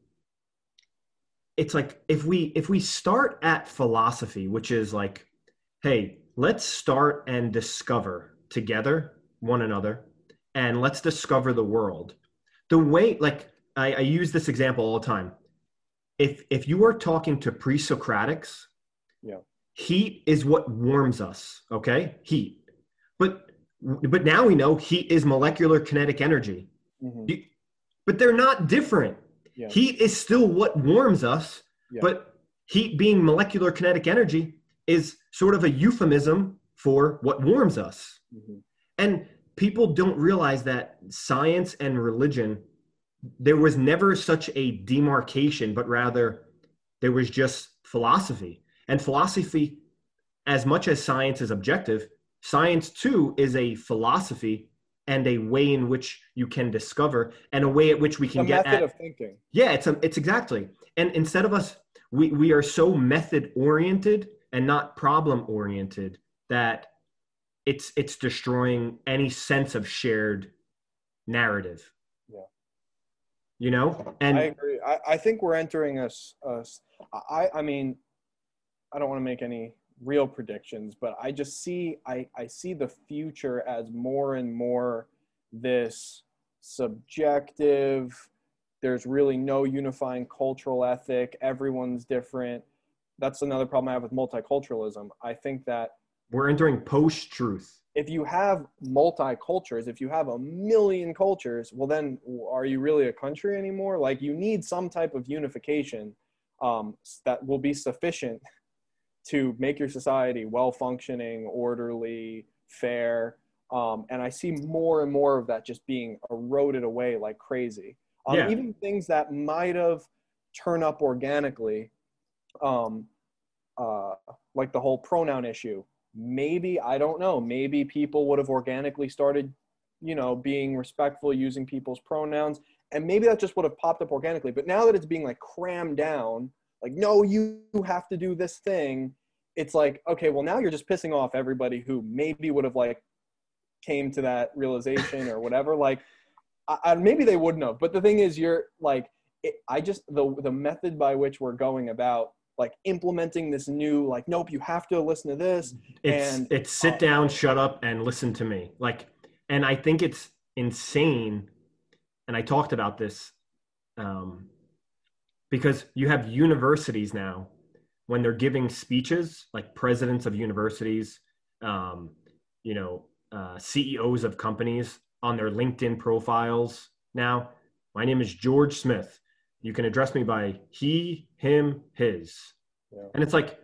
it's like if we start at philosophy, which is like, hey, let's start and discover together one another, and let's discover the world. The way, like, I use this example all the time. If you are talking to pre-Socratics, heat is what warms us, okay? Heat. But now we know heat is molecular kinetic energy. But they're not different. Yeah. Heat is still what warms us, but heat being molecular kinetic energy is sort of a euphemism for what warms us. And people don't realize that science and religion, there was never such a demarcation, but rather there was just philosophy. And philosophy, as much as science is objective, science too is a philosophy and a way in which you can discover, and a way at which we can get method of thinking. Yeah, it's exactly. And instead of us, we are so method oriented and not problem oriented that it's destroying any sense of shared narrative. You know, and I agree. I think we're entering I mean, I don't want to make any real predictions, but I just see the future as more and more this subjective. There's really no unifying cultural ethic. Everyone's different. That's another problem I have with multiculturalism. I think that we're entering post-truth. If you have multi-cultures, if you have a million cultures, well, then are you really a country anymore? Like, you need some type of unification that will be sufficient to make your society well-functioning, orderly, fair. And I see more and more of that just being eroded away like crazy. Even things that might have turned up organically, like the whole pronoun issue. Maybe, I don't know, maybe people would have organically started, being respectful, using people's pronouns, and maybe that just would have popped up organically. But now that it's being like crammed down, like, no, you have to do this thing, it's like, okay, well, now you're just pissing off everybody who maybe would have like came to that realization or whatever. Like, maybe they wouldn't have. But the thing is, you're like, I just, the method by which we're going about like implementing this new, like, nope, you have to listen to this. It's sit down, shut up, and listen to me. Like, and I think it's insane. And I talked about this because you have universities now when they're giving speeches, like presidents of universities, CEOs of companies on their LinkedIn profiles. Now, my name is George Smith. You can address me by he, him, his. Yeah. And it's like,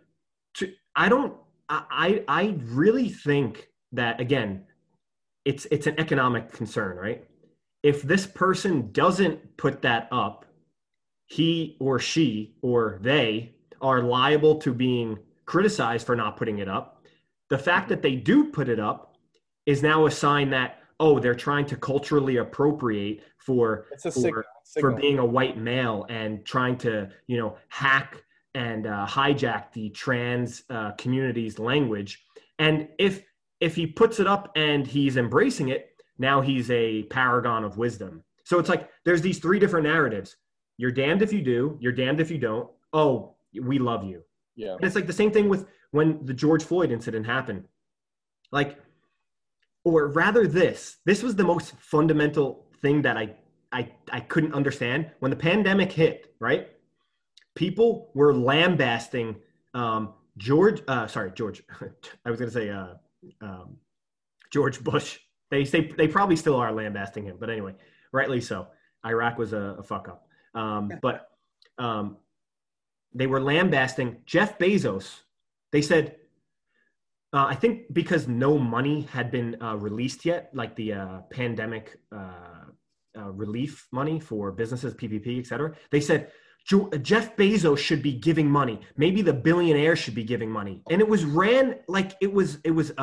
I really think that, again, it's an economic concern, right? If this person doesn't put that up, he or she or they are liable to being criticized for not putting it up. The fact that they do put it up is now a sign that, oh, they're trying to culturally appropriate for being a white male and trying to, hack and hijack the trans community's language. And if he puts it up and he's embracing it, now he's a paragon of wisdom. So it's like there's these three different narratives. You're damned if you do. You're damned if you don't. Oh, we love you. Yeah. And it's like the same thing with when the George Floyd incident happened. Like, or rather this was the most fundamental thing that I couldn't understand. When the pandemic hit, right? People were lambasting George. I was going to say George Bush. They probably still are lambasting him, but anyway, rightly so. Iraq was a fuck up. But they were lambasting Jeff Bezos. They said, I think because no money had been released yet, like the pandemic relief money for businesses, PPP, et cetera. They said, Jeff Bezos should be giving money. Maybe the billionaires should be giving money. And it was ran like it was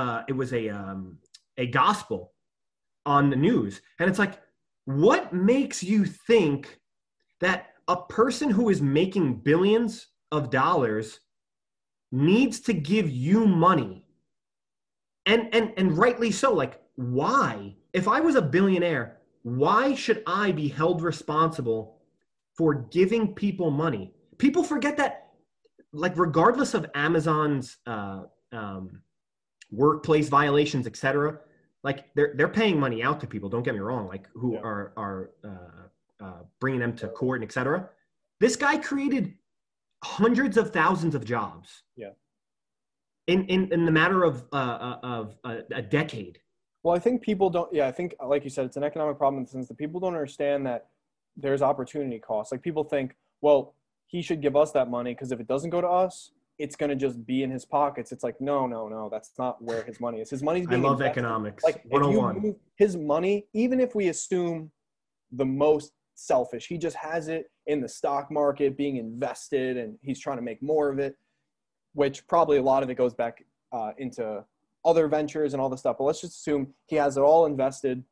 a gospel on the news. And it's like, what makes you think that a person who is making billions of dollars needs to give you money? And rightly so. Like, why? If I was a billionaire, why should I be held responsible for giving people money? People forget that, like, regardless of Amazon's workplace violations, et cetera, like they're paying money out to people. Don't get me wrong, like who are bringing them to court and et cetera. This guy created hundreds of thousands of jobs. Yeah. In the matter of a decade. Well, I think people don't. Yeah, I think, like you said, it's an economic problem in the sense that people don't understand that there's opportunity costs. Like, people think, well, he should give us that money because if it doesn't go to us, it's going to just be in his pockets. It's like, no, that's not where his money is. His money's being invested. Economics. Like, 101. If you move his money, even if we assume the most selfish, he just has it in the stock market being invested and he's trying to make more of it, which probably a lot of it goes back into other ventures and all this stuff. But let's just assume he has it all invested.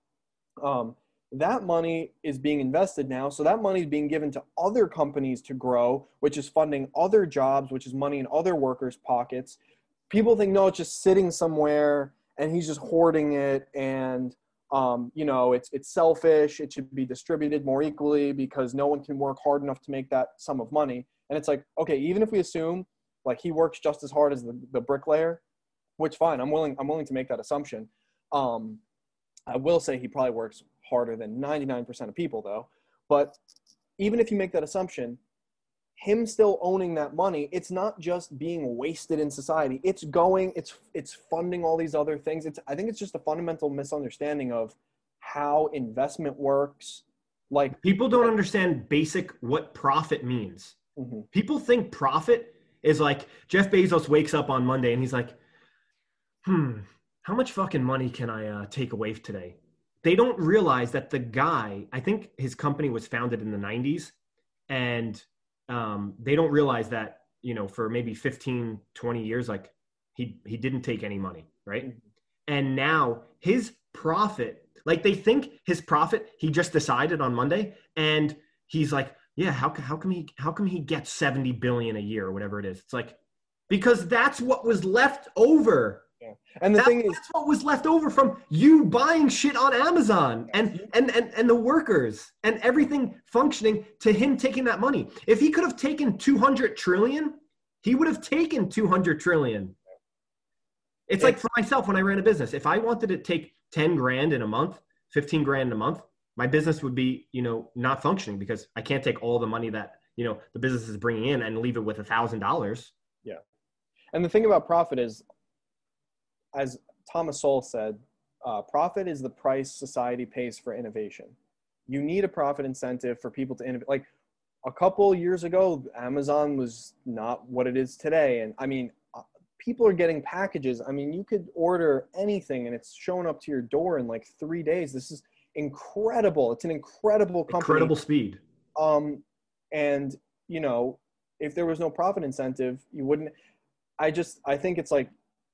That money is being invested now. So that money is being given to other companies to grow, which is funding other jobs, which is money in other workers' pockets. People think, no, it's just sitting somewhere and he's just hoarding it. And, it's selfish. It should be distributed more equally because no one can work hard enough to make that sum of money. And it's like, okay, even if we assume like he works just as hard as the bricklayer, which fine, I'm willing to make that assumption. I will say he probably works harder than 99% of people though. But even if you make that assumption, him still owning that money, it's not just being wasted in society. It's funding all these other things. I think it's just a fundamental misunderstanding of how investment works. Like, people don't understand basic what profit means. Mm-hmm. People think profit is like Jeff Bezos wakes up on Monday and he's like, how much fucking money can I take away today? They don't realize that the guy, I think his company was founded in the 90s, and they don't realize that, for maybe 15, 20 years, like he didn't take any money, right? Mm-hmm. And now his profit, like they think his profit, he just decided on Monday, and he's like, yeah, how come he gets 70 billion a year or whatever it is? It's like, because that's what was left over Yeah. And the thing is, that's what was left over from you buying shit on Amazon and the workers and everything functioning to him taking that money. If he could have taken 200 trillion, he would have taken 200 trillion. It's like for myself, when I ran a business, if I wanted to take 10 grand in a month, 15 grand in a month, my business would be, not functioning because I can't take all the money that, the business is bringing in and leave it with $1,000. Yeah. And the thing about profit is, as Thomas Sowell said, profit is the price society pays for innovation. You need a profit incentive for people to innovate. Like a couple years ago, Amazon was not what it is today. And I mean, people are getting packages. I mean, you could order anything and it's showing up to your door in like 3 days. This is incredible. It's an incredible company. Incredible speed. And, if there was no profit incentive, you wouldn't. I think it's like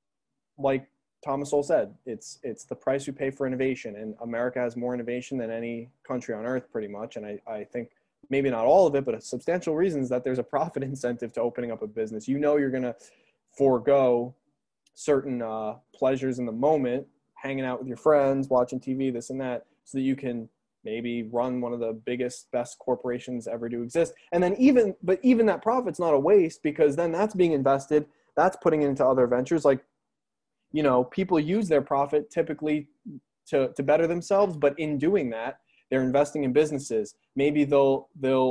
Thomas Sowell said, it's the price we pay for innovation, and America has more innovation than any country on earth pretty much. And I think maybe not all of it, but a substantial reason is that there's a profit incentive to opening up a business. You're going to forego certain pleasures in the moment, hanging out with your friends, watching TV, this and that, so that you can maybe run one of the biggest, best corporations ever to exist. And then even that profit's not a waste, because then that's being invested, that's putting it into other ventures. Like, people use their profit typically to better themselves, but in doing that, they're investing in businesses. Maybe they'll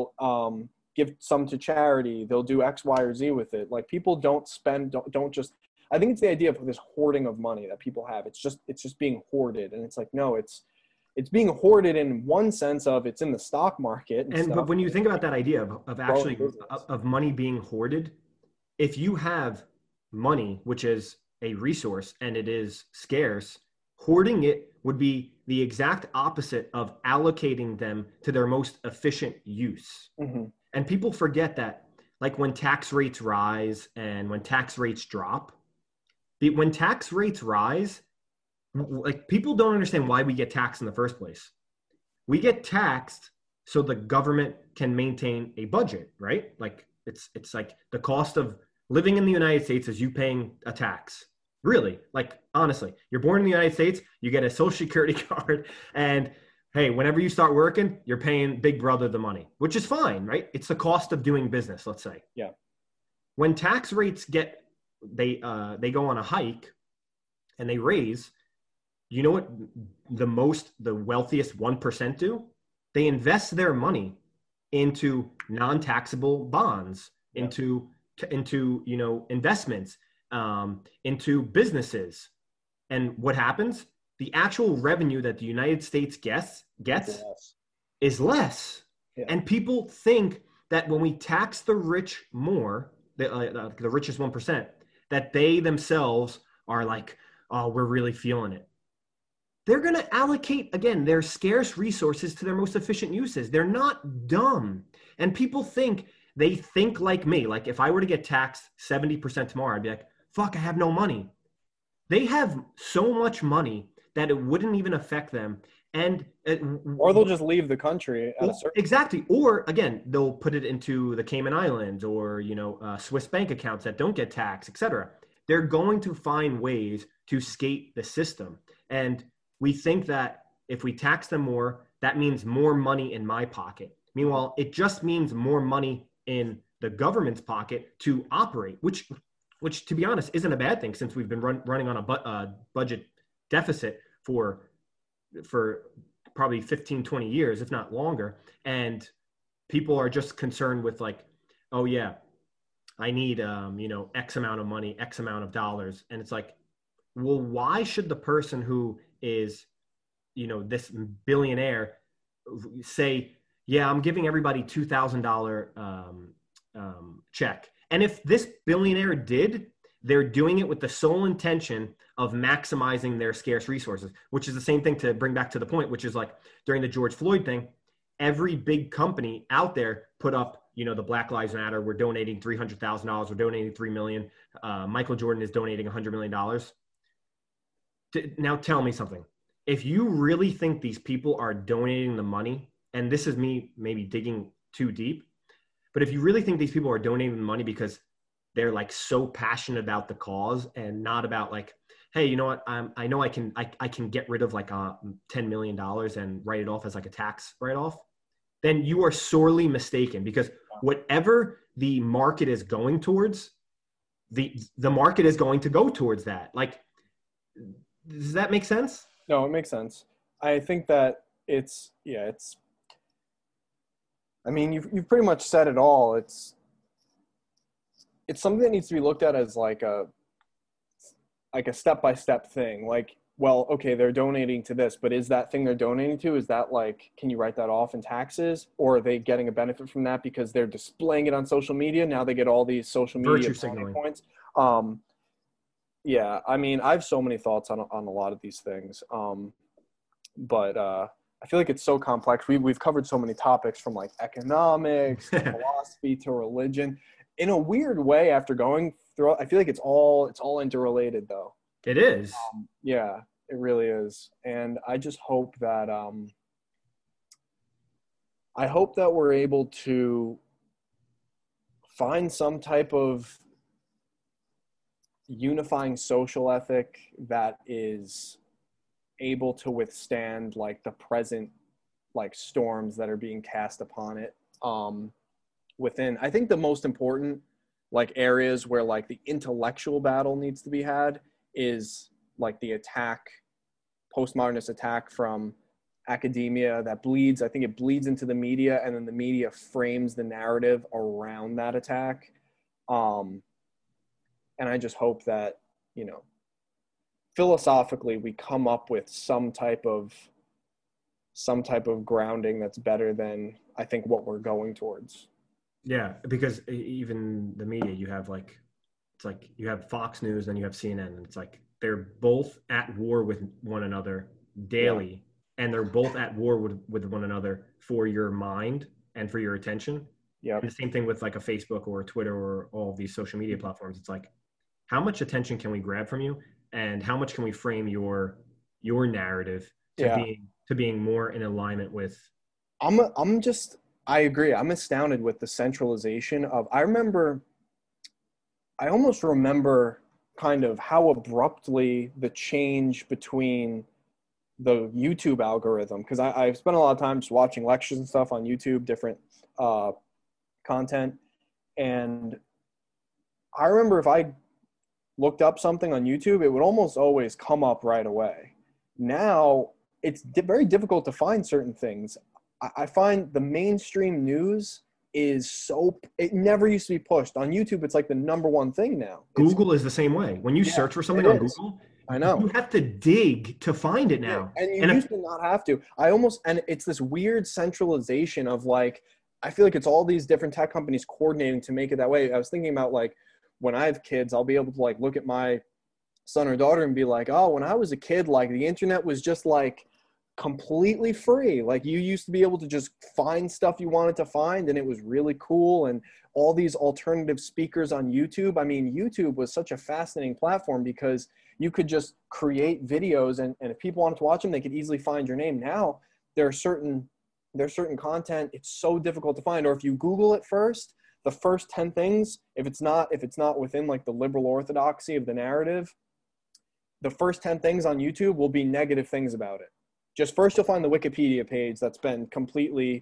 give some to charity. They'll do X, Y, or Z with it. Like, people don't just, I think it's the idea of this hoarding of money that people have. It's just being hoarded. And it's like, no, it's being hoarded in one sense of it's in the stock market. But when you think about that idea of actually of money being hoarded, if you have money, which is a resource and it is scarce, hoarding it would be the exact opposite of allocating them to their most efficient use. Mm-hmm. And people forget that, like when tax rates rise and when tax rates drop, when tax rates rise, like people don't understand why we get taxed in the first place. We get taxed so the government can maintain a budget, right? Like it's like the cost of living in the United States is you paying a tax. Really, like honestly, you're born in the United States, you get a Social Security card, and hey, whenever you start working, you're paying Big Brother the money, which is fine, right? It's the cost of doing business, let's say. Yeah. When tax rates they go on a hike and they raise, you know what the wealthiest 1% do? They invest their money into non-taxable bonds, into investments, into businesses. And what happens? The actual revenue that the United States gets is less. Yeah. And people think that when we tax the rich more, the richest 1%, that they themselves are like, oh, we're really feeling it. They're going to allocate, again, their scarce resources to their most efficient uses. They're not dumb. And people they think like me. Like if I were to get taxed 70% tomorrow, I'd be like, fuck, I have no money. They have so much money that it wouldn't even affect them. Or they'll just leave the country. Exactly. Or again, they'll put it into the Cayman Islands or, Swiss bank accounts that don't get taxed, etc. They're going to find ways to skate the system. And we think that if we tax them more, that means more money in my pocket. Meanwhile, it just means more money in the government's pocket to operate, which to be honest, isn't a bad thing, since we've been running on a budget deficit for probably 15, 20 years, if not longer. And people are just concerned with like, oh yeah, I need, X amount of money, X amount of dollars. And it's like, well, why should the person who is, this billionaire say, yeah, I'm giving everybody $2,000 check. And if this billionaire they're doing it with the sole intention of maximizing their scarce resources, which is the same thing to bring back to the point, which is like during the George Floyd thing, every big company out there put up, the Black Lives Matter, we're donating $300,000, we're donating $3 million. Michael Jordan is donating $100 million. Now tell me something. If you really think these people are donating the money, and this is me maybe digging too deep, but if you really think these people are donating the money because they're like so passionate about the cause and not about like hey, you know what? I know I can get rid of like $10 million and write it off as like a tax write-off, then you are sorely mistaken, because whatever the market is going towards, the market is going to go towards that. Like, does that make sense? No, it makes sense. I think that I mean, you've pretty much said it all. It's something that needs to be looked at as like a step-by-step thing. Like, well, okay, they're donating to this, but is that thing they're donating to, is that like, can you write that off in taxes? Or are they getting a benefit from that because they're displaying it on social media? Now they get all these social media Virtue signaling points. Yeah, I mean, I have so many thoughts on a lot of these things. But I feel like it's so complex. We've covered so many topics, from like economics to philosophy to religion. In a weird way, after going through, I feel like it's all interrelated, though. It is. Yeah, it really is. And I just hope that we're able to find some type of unifying social ethic that is able to withstand like the present like storms that are being cast upon it. Within, I think the most important like areas where like the intellectual battle needs to be had is like the postmodernist attack from academia that bleeds. I think it bleeds into the media, and then the media frames the narrative around that attack. And I just hope that, philosophically we come up with some type of grounding that's better than I think what we're going towards. Yeah, because even the media, you have like, it's like you have Fox News and you have CNN, and it's like they're both at war with one another daily, and they're both at war with one another for your mind and for your attention. Yeah. The same thing with like a Facebook or a Twitter or all of these social media platforms. It's like, how much attention can we grab from you, and how much can we frame your narrative to being more in alignment with? I agree. I'm astounded with the centralization of, I almost remember kind of how abruptly the change between the YouTube algorithm, because I've spent a lot of time just watching lectures and stuff on YouTube, different content. And I remember if I looked up something on YouTube, it would almost always come up right away. Now it's very difficult to find certain things. I find the mainstream news it never used to be pushed. On YouTube, it's like the number one thing now. Google is the same way. When you search for something on Google, I know you have to dig to find it now. And you used to not have to. And it's this weird centralization of like, I feel like it's all these different tech companies coordinating to make it that way. I was thinking about like, when I have kids, I'll be able to like look at my son or daughter and be like, oh, when I was a kid, like the internet was just like completely free. Like you used to be able to just find stuff you wanted to find, and it was really cool. And all these alternative speakers on YouTube. I mean, YouTube was such a fascinating platform because you could just create videos, and if people wanted to watch them, they could easily find your name. Now there's certain content it's so difficult to find, or if you Google it first, the first 10 things, if it's not within like the liberal orthodoxy of the narrative, the first 10 things on YouTube will be negative things about it. Just first you'll find the Wikipedia page that's been completely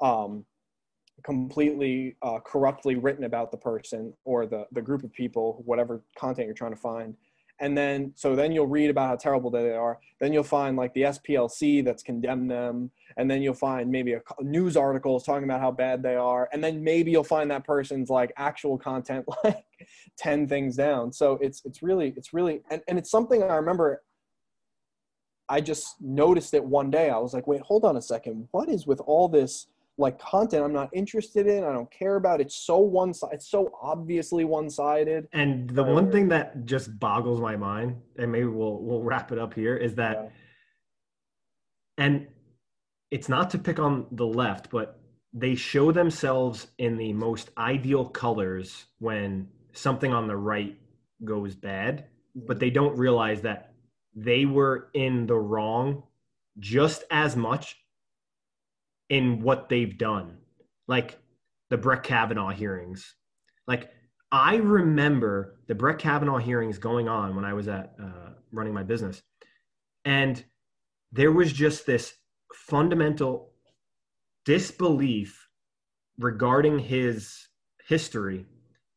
corruptly written about the person or the group of people, whatever content you're trying to find. And then you'll read about how terrible they are. Then you'll find like the SPLC that's condemned them. And then you'll find maybe a news article talking about how bad they are. And then maybe you'll find that person's like actual content, like 10 things down. So it's really, and it's something I remember. I just noticed it one day. I was like, wait, hold on a second. What is with all this like content I'm not interested in? I don't care about. It's so it's so obviously one-sided. And the one thing that just boggles my mind, and maybe we'll wrap it up here, is that, and it's not to pick on the left, but they show themselves in the most ideal colors when something on the right goes bad, but they don't realize that they were in the wrong just as much in what they've done. Like the Brett Kavanaugh hearings. Like, I remember the Brett Kavanaugh hearings going on when I was at running my business. And there was just this fundamental disbelief regarding his history.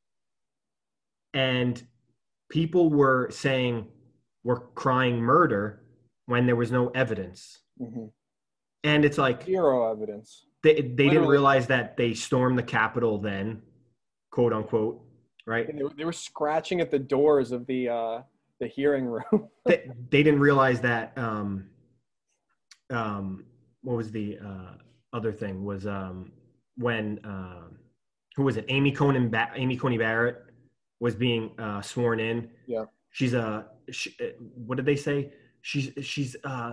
And people were saying, we're crying murder when there was no evidence. Mm-hmm. And it's like Zero evidence. They didn't realize that they stormed the Capitol then, quote unquote, right? They were scratching at the doors of the hearing room. they didn't realize that. What was the other thing? Was when who was it? Amy Coney Barrett was being sworn in. Yeah. She's what did they say? She's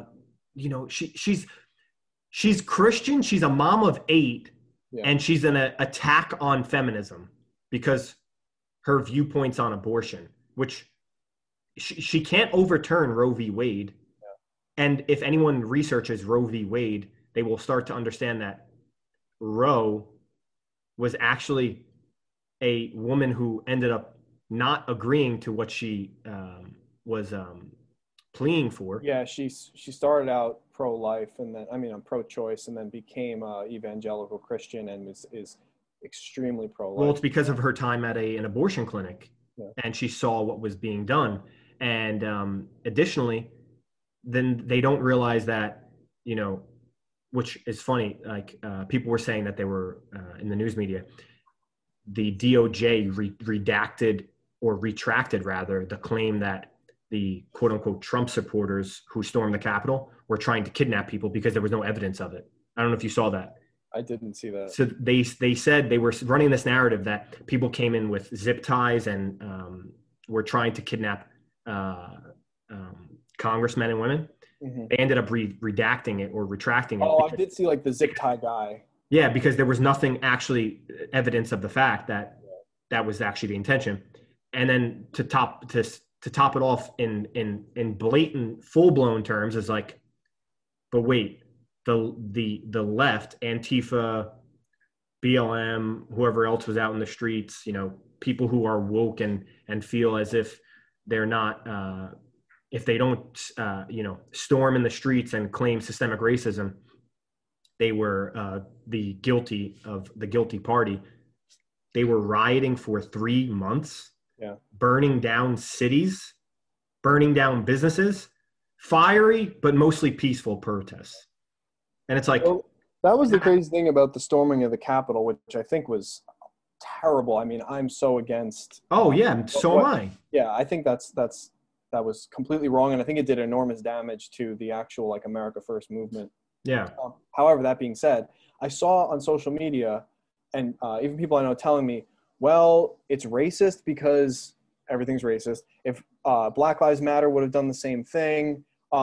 Christian. She's a mom of 8, and she's an attack on feminism because her viewpoints on abortion, which she can't overturn Roe v. Wade. Yeah. And if anyone researches Roe v. Wade, they will start to understand that Roe was actually a woman who ended up not agreeing to what she was pleading for. Yeah, she started out pro-life, and then pro-choice, and then became evangelical Christian, and is extremely pro-life. Well, it's because of her time at an abortion clinic, and she saw what was being done. And additionally, then they don't realize that, which is funny. Like people were saying that they were in the news media, the DOJ redacted or retracted rather the claim that the quote unquote Trump supporters who stormed the Capitol were trying to kidnap people because there was no evidence of it. I don't know if you saw that. I didn't see that. So they said they were running this narrative that people came in with zip ties and were trying to kidnap congressmen and women. Mm-hmm. They ended up redacting it or retracting it. Oh, I did see like the zip tie guy. Yeah, because there was nothing actually evidence of the fact that that was actually the intention. And then to top it off in blatant, full-blown terms is like, but wait, the left, Antifa, BLM, whoever else was out in the streets, people who are woke and feel as if they're not, if they don't, storm in the streets and claim systemic racism, they were the guilty party. They were rioting for 3 months, burning down cities, burning down businesses, fiery, but mostly peaceful protests. And it's like, well, that was the crazy thing about the storming of the Capitol, which I think was terrible. I mean, I'm so against. Oh yeah, so am I. Yeah, I think that was completely wrong, and I think it did enormous damage to the actual like America First movement. Yeah. However, that being said, I saw on social media, and even people I know telling me, well, it's racist because everything's racist. If Black Lives Matter would have done the same thing,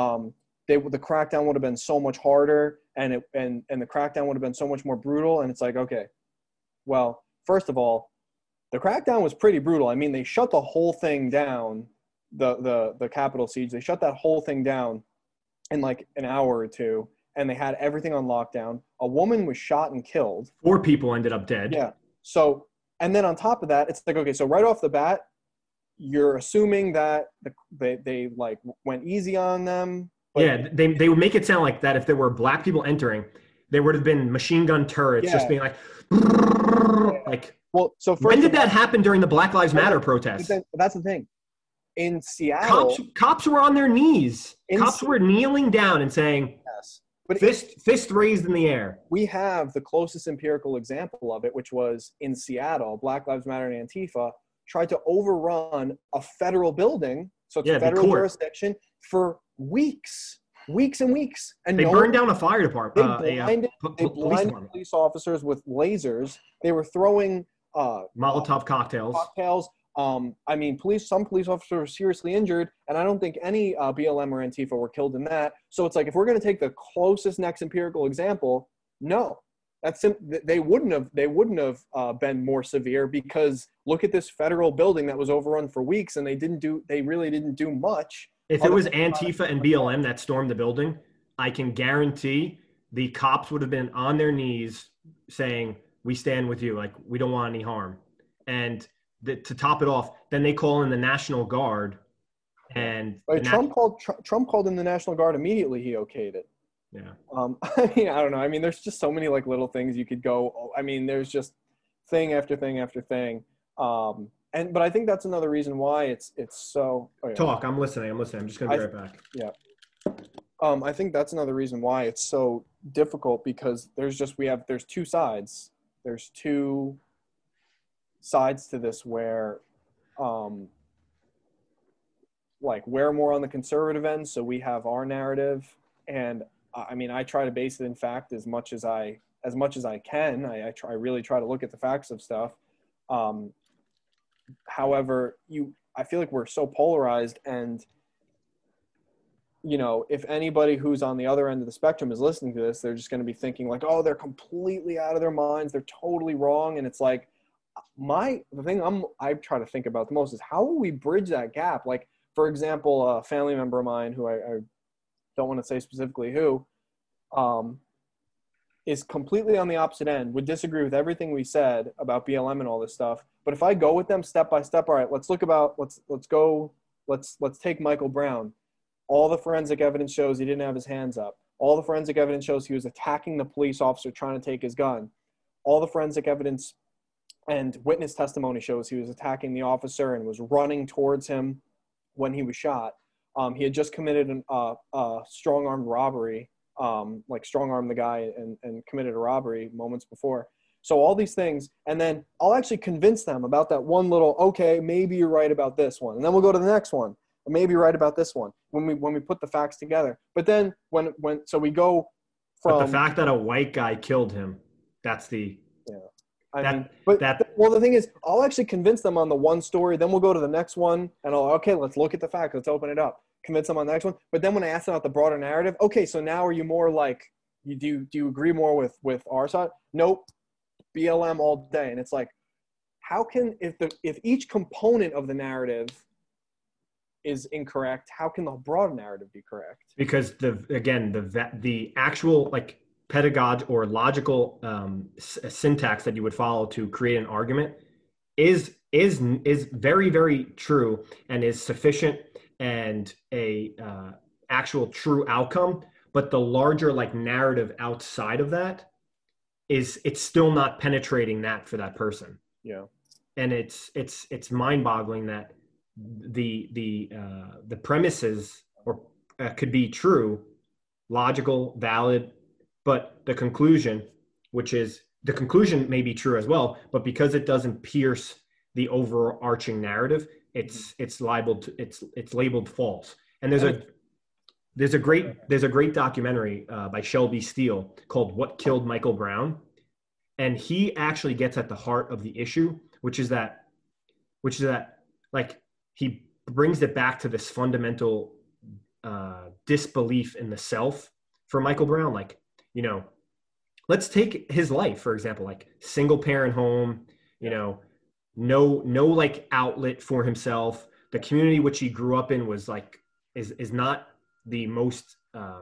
the crackdown would have been so much harder, and the crackdown would have been so much more brutal. And it's like, okay, well, first of all, the crackdown was pretty brutal. I mean, they shut the whole thing down, the Capitol siege. They shut that whole thing down in like an hour or two, and they had everything on lockdown. A woman was shot and killed. 4 people ended up dead. Yeah. So, and then on top of that, it's like, okay, so right off the bat, you're assuming that they like went easy on them. Yeah, they would make it sound like that if there were Black people entering, there would have been machine gun turrets just being like, like. Well, so when did that happen during the Black Lives Matter protests? That's the thing. In Seattle, cops were on their knees. Cops were kneeling down and saying, yes, but fist raised in the air. We have the closest empirical example of it, which was in Seattle. Black Lives Matter and Antifa tried to overrun a federal building, so it's federal jurisdiction, for weeks and weeks. And they burned down a fire department. They blinded police officers with lasers. They were throwing Molotov cocktails. I mean, some police officers were seriously injured, and I don't think any BLM or Antifa were killed in that. So it's like, if we're going to take the closest next empirical example, no, they wouldn't have been more severe, because look at this federal building that was overrun for weeks, and they really didn't do much. If it was Antifa and BLM that stormed the building, I can guarantee the cops would have been on their knees saying, "We stand with you. Like, we don't want any harm." And to top it off, then they call in the National Guard, and Trump called in the National Guard immediately. He okayed it. Yeah. I mean, I don't know. I mean, there's just so many like little things you could go. I mean, there's just thing after thing after thing. But I think that's another reason why it's so. Oh, yeah. Talk. I'm listening. I'm just gonna be right back. Yeah. I think that's another reason why it's so difficult, because there's two sides. There's two sides to this where, like, we're more on the conservative end, so we have our narrative, and I mean, I try to base it in fact as much as I can. I really try to look at the facts of stuff. However, I feel like we're so polarized, and you know, if anybody who's on the other end of the spectrum is listening to this, they're just going to be thinking like, oh, they're completely out of their minds. They're totally wrong. And it's like, the thing I try to think about the most is how will we bridge that gap? Like, for example, a family member of mine who I don't want to say specifically who, is completely on the opposite end, would disagree with everything we said about BLM and all this stuff. But if I go with them step by step, all right, let's take Michael Brown. All the forensic evidence shows he didn't have his hands up. All the forensic evidence shows he was attacking the police officer trying to take his gun. All the forensic evidence and witness testimony shows he was attacking the officer and was running towards him when he was shot. He had just committed a strong-armed robbery, like strong-armed the guy and committed a robbery moments before. So all these things, and then I'll actually convince them about that one little, okay, maybe you're right about this one. And then we'll go to the next one. Or maybe right about this one when we put the facts together. But then so we go from the fact that a white guy killed him, that's the well, the thing is, I'll actually convince them on the one story. Then we'll go to the next one, and let's look at the facts. Let's open it up. Convince them on the next one. But then when I ask them about the broader narrative, okay, so now are you more like do you agree more with our side? Nope, BLM all day. And it's like, how can if each component of the narrative is incorrect, how can the broad narrative be correct? Because the actual like pedagogy or logical syntax that you would follow to create an argument is very, very true and is sufficient and a actual true outcome. But the larger like narrative outside of that it's still not penetrating that for that person. Yeah, and it's mind-boggling that the premises could be true, logical, valid, but the conclusion may be true as well, but because it doesn't pierce the overarching narrative, it's labeled false. And there's a great documentary by Shelby Steele called What Killed Michael Brown, and he actually gets at the heart of the issue, which is that like he brings it back to this fundamental disbelief in the self for Michael Brown. Like, you know, let's take his life, for example, like single parent home, you know, no like outlet for himself. The community which he grew up in was like, is not the most,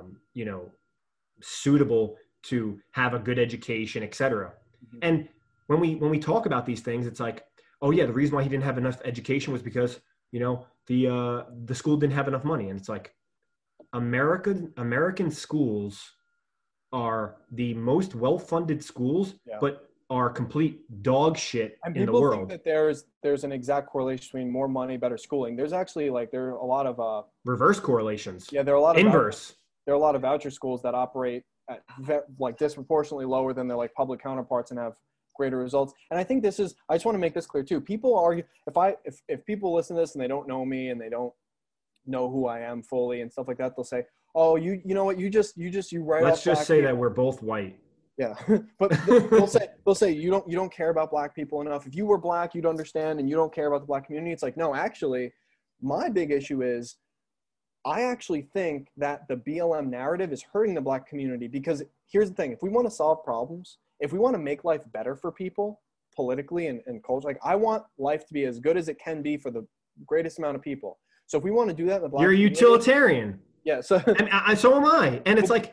suitable to have a good education, etc. Mm-hmm. And when we talk about these things, it's like, oh yeah, the reason why he didn't have enough education was because, you know, the school didn't have enough money. And it's like, American schools are the most well-funded schools, but are complete dog shit in the world. People think that there's an exact correlation between more money, better schooling. There's actually there are a lot of reverse correlations. Yeah, there are a lot of inverse. There are a lot of voucher schools that operate at like disproportionately lower than their like public counterparts and have greater results. And I think I just want to make this clear too. People argue, if people listen to this and they don't know me and they don't know who I am fully and stuff like that, they'll say, oh, you know what, you write Let's just say that we're both white. Yeah. But they'll say you don't care about black people enough. If you were black, you'd understand, and you don't care about the black community. It's like, no, actually, my big issue is I actually think that the BLM narrative is hurting the black community, because here's the thing. If we want to solve problems, if we want to make life better for people politically and culturally, like I want life to be as good as it can be for the greatest amount of people. So if we want to do that in the black community, you're a utilitarian. Yeah. So so am I. And it's like,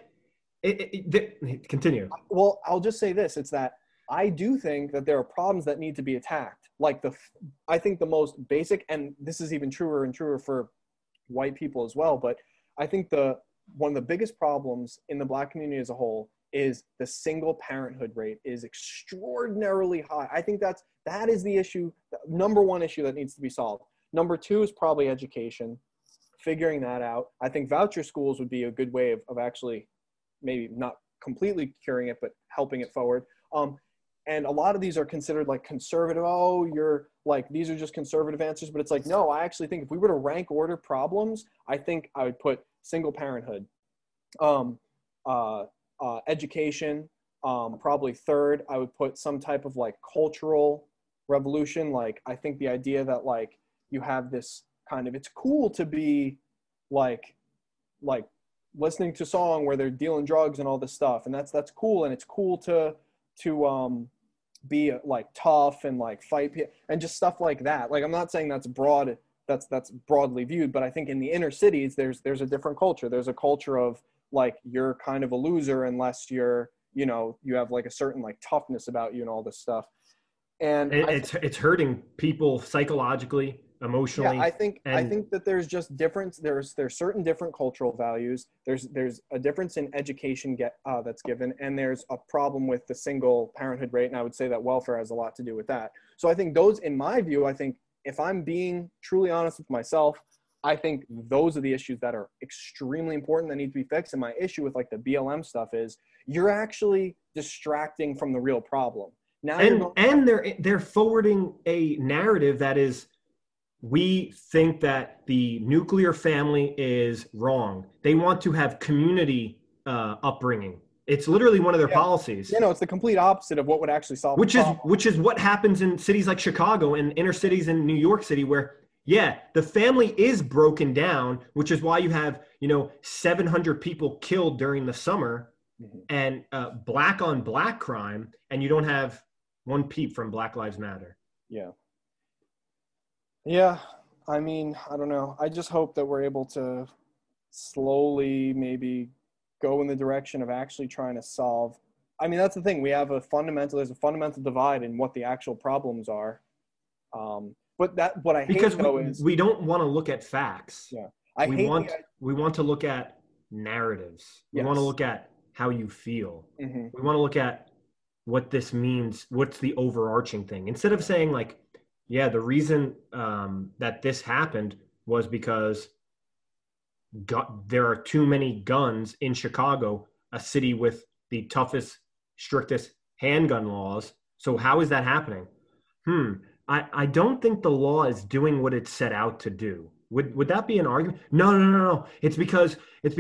continue. Well, I'll just say this. It's that I do think that there are problems that need to be attacked. like I think the most basic, and this is even truer and truer for white people as well, but I think one of the biggest problems in the Black community as a whole is the single parenthood rate is extraordinarily high. I think that is the issue, the number one issue that needs to be solved. Number two is probably education, figuring that out. I think voucher schools would be a good way of actually maybe not completely curing it, but helping it forward. And a lot of these are considered like conservative. Oh, you're like, these are just conservative answers. But it's like, no, I actually think if we were to rank order problems, I think I would put single parenthood, education, probably third. I would put some type of like cultural revolution. Like, I think the idea that like you have this kind of, it's cool to be like listening to a song where they're dealing drugs and all this stuff. And that's cool. And it's cool to be like tough and like fight and just stuff like that. Like, I'm not saying that's broad, that's broadly viewed, but I think in the inner cities, there's a different culture. There's a culture of like, you're kind of a loser unless you're, you know, you have like a certain like toughness about you and all this stuff. And it's hurting people psychologically, emotionally. Yeah, I think that there's just difference. There's certain different cultural values. There's a difference in education that's given, and there's a problem with the single parenthood rate. And I would say that welfare has a lot to do with that. So I think those, in my view, I think if I'm being truly honest with myself, I think those are the issues that are extremely important that need to be fixed. And my issue with like the BLM stuff is you're actually distracting from the real problem. Now they're forwarding a narrative that is, we think that the nuclear family is wrong. They want to have community upbringing. It's literally one of their policies. You know, it's the complete opposite of what would actually solve the problem. Which is what happens in cities like Chicago and inner cities in New York City, where the family is broken down, which is why you have 700 people killed during the summer, and black on black crime, and you don't have one peep from Black Lives Matter. Yeah, I mean, I don't know. I just hope that we're able to slowly maybe go in the direction of actually trying to solve. I mean, that's the thing. There's a fundamental divide in what the actual problems are. But what I hate is we don't want to look at facts. Yeah, we want to look at narratives. We want to look at how you feel. Mm-hmm. We want to look at what this means. What's the overarching thing? Instead of saying like, the reason that this happened was because there are too many guns in Chicago, a city with the toughest, strictest handgun laws. So how is that happening? I don't think the law is doing what it set out to do. Would that be an argument? No. It's because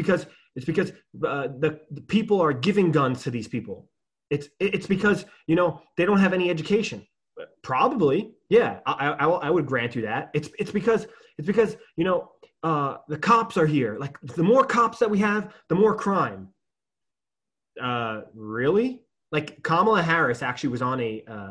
the people are giving guns to these people. It's because they don't have any education. Probably, yeah. I would grant you that. It's because the cops are here. Like, the more cops that we have, the more crime. Really? Like, Kamala Harris actually was on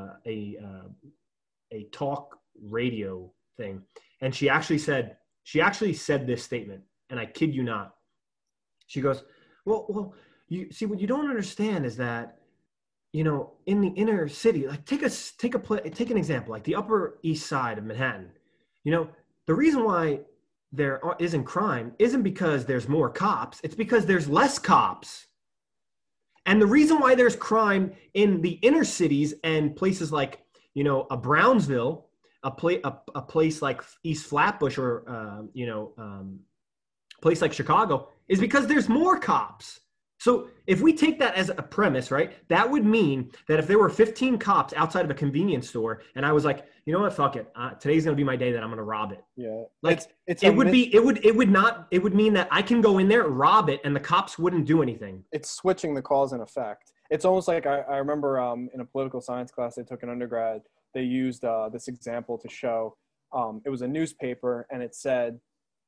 a talk radio thing, and she actually said this statement, and I kid you not. She goes, well, you see, what you don't understand is that, in the inner city, like take an example, like the Upper East Side of Manhattan. The reason why there isn't crime isn't because there's more cops. It's because there's less cops. And the reason why there's crime in the inner cities and places like, a Brownsville, a place like East Flatbush, or place like Chicago, is because there's more cops. So if we take that as a premise, right, that would mean that if there were 15 cops outside of a convenience store, and I was like, you know what, fuck it, today's gonna be my day that I'm gonna rob it. Yeah, like it would mean that I can go in there, rob it, and the cops wouldn't do anything. It's switching the cause and effect. It's almost like I remember in a political science class I took in undergrad, they used this example to show. It was a newspaper, and it said,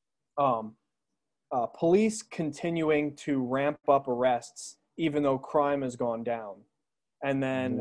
police continuing to ramp up arrests even though crime has gone down. And then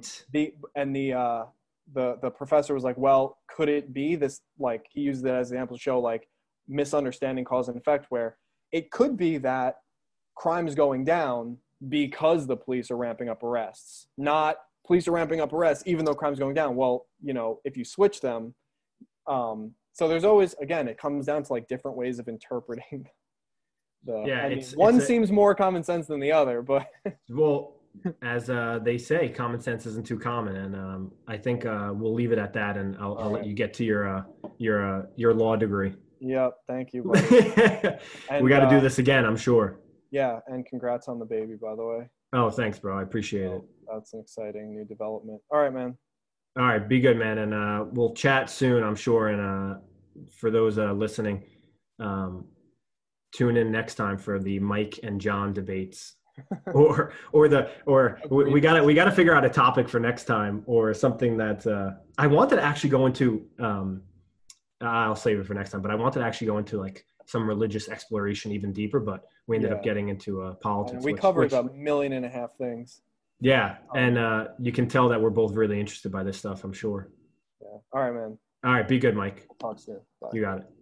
the professor was like, well, could it be this, like, he used that as an example to show like misunderstanding cause and effect, where it could be that crime is going down because the police are ramping up arrests, not police are ramping up arrests, even though crime's going down. Well, you know, if you switch them, so there's always, again, it comes down to like different ways of interpreting one seems more common sense than the other, but well, as they say, common sense isn't too common, and I think we'll leave it at that, and I'll let you get to your law degree. Yep, thank you. We got to do this again, I'm sure. Yeah, and congrats on the baby, by the way. Oh, thanks, bro. I appreciate it. That's an exciting new development. All right, man. All right, be good, man, and we'll chat soon, I'm sure. And for those listening, tune in next time for the Mike and John debates, or we got to figure out a topic for next time, or something that I wanted to actually go into. I'll save it for next time, but I wanted to actually go into like some religious exploration even deeper, but we ended up getting into politics. And we covered 1.5 million things. Yeah, and you can tell that we're both really interested by this stuff, I'm sure. Yeah. All right, man. All right, be good, Mike. Talk soon. Bye. You got it.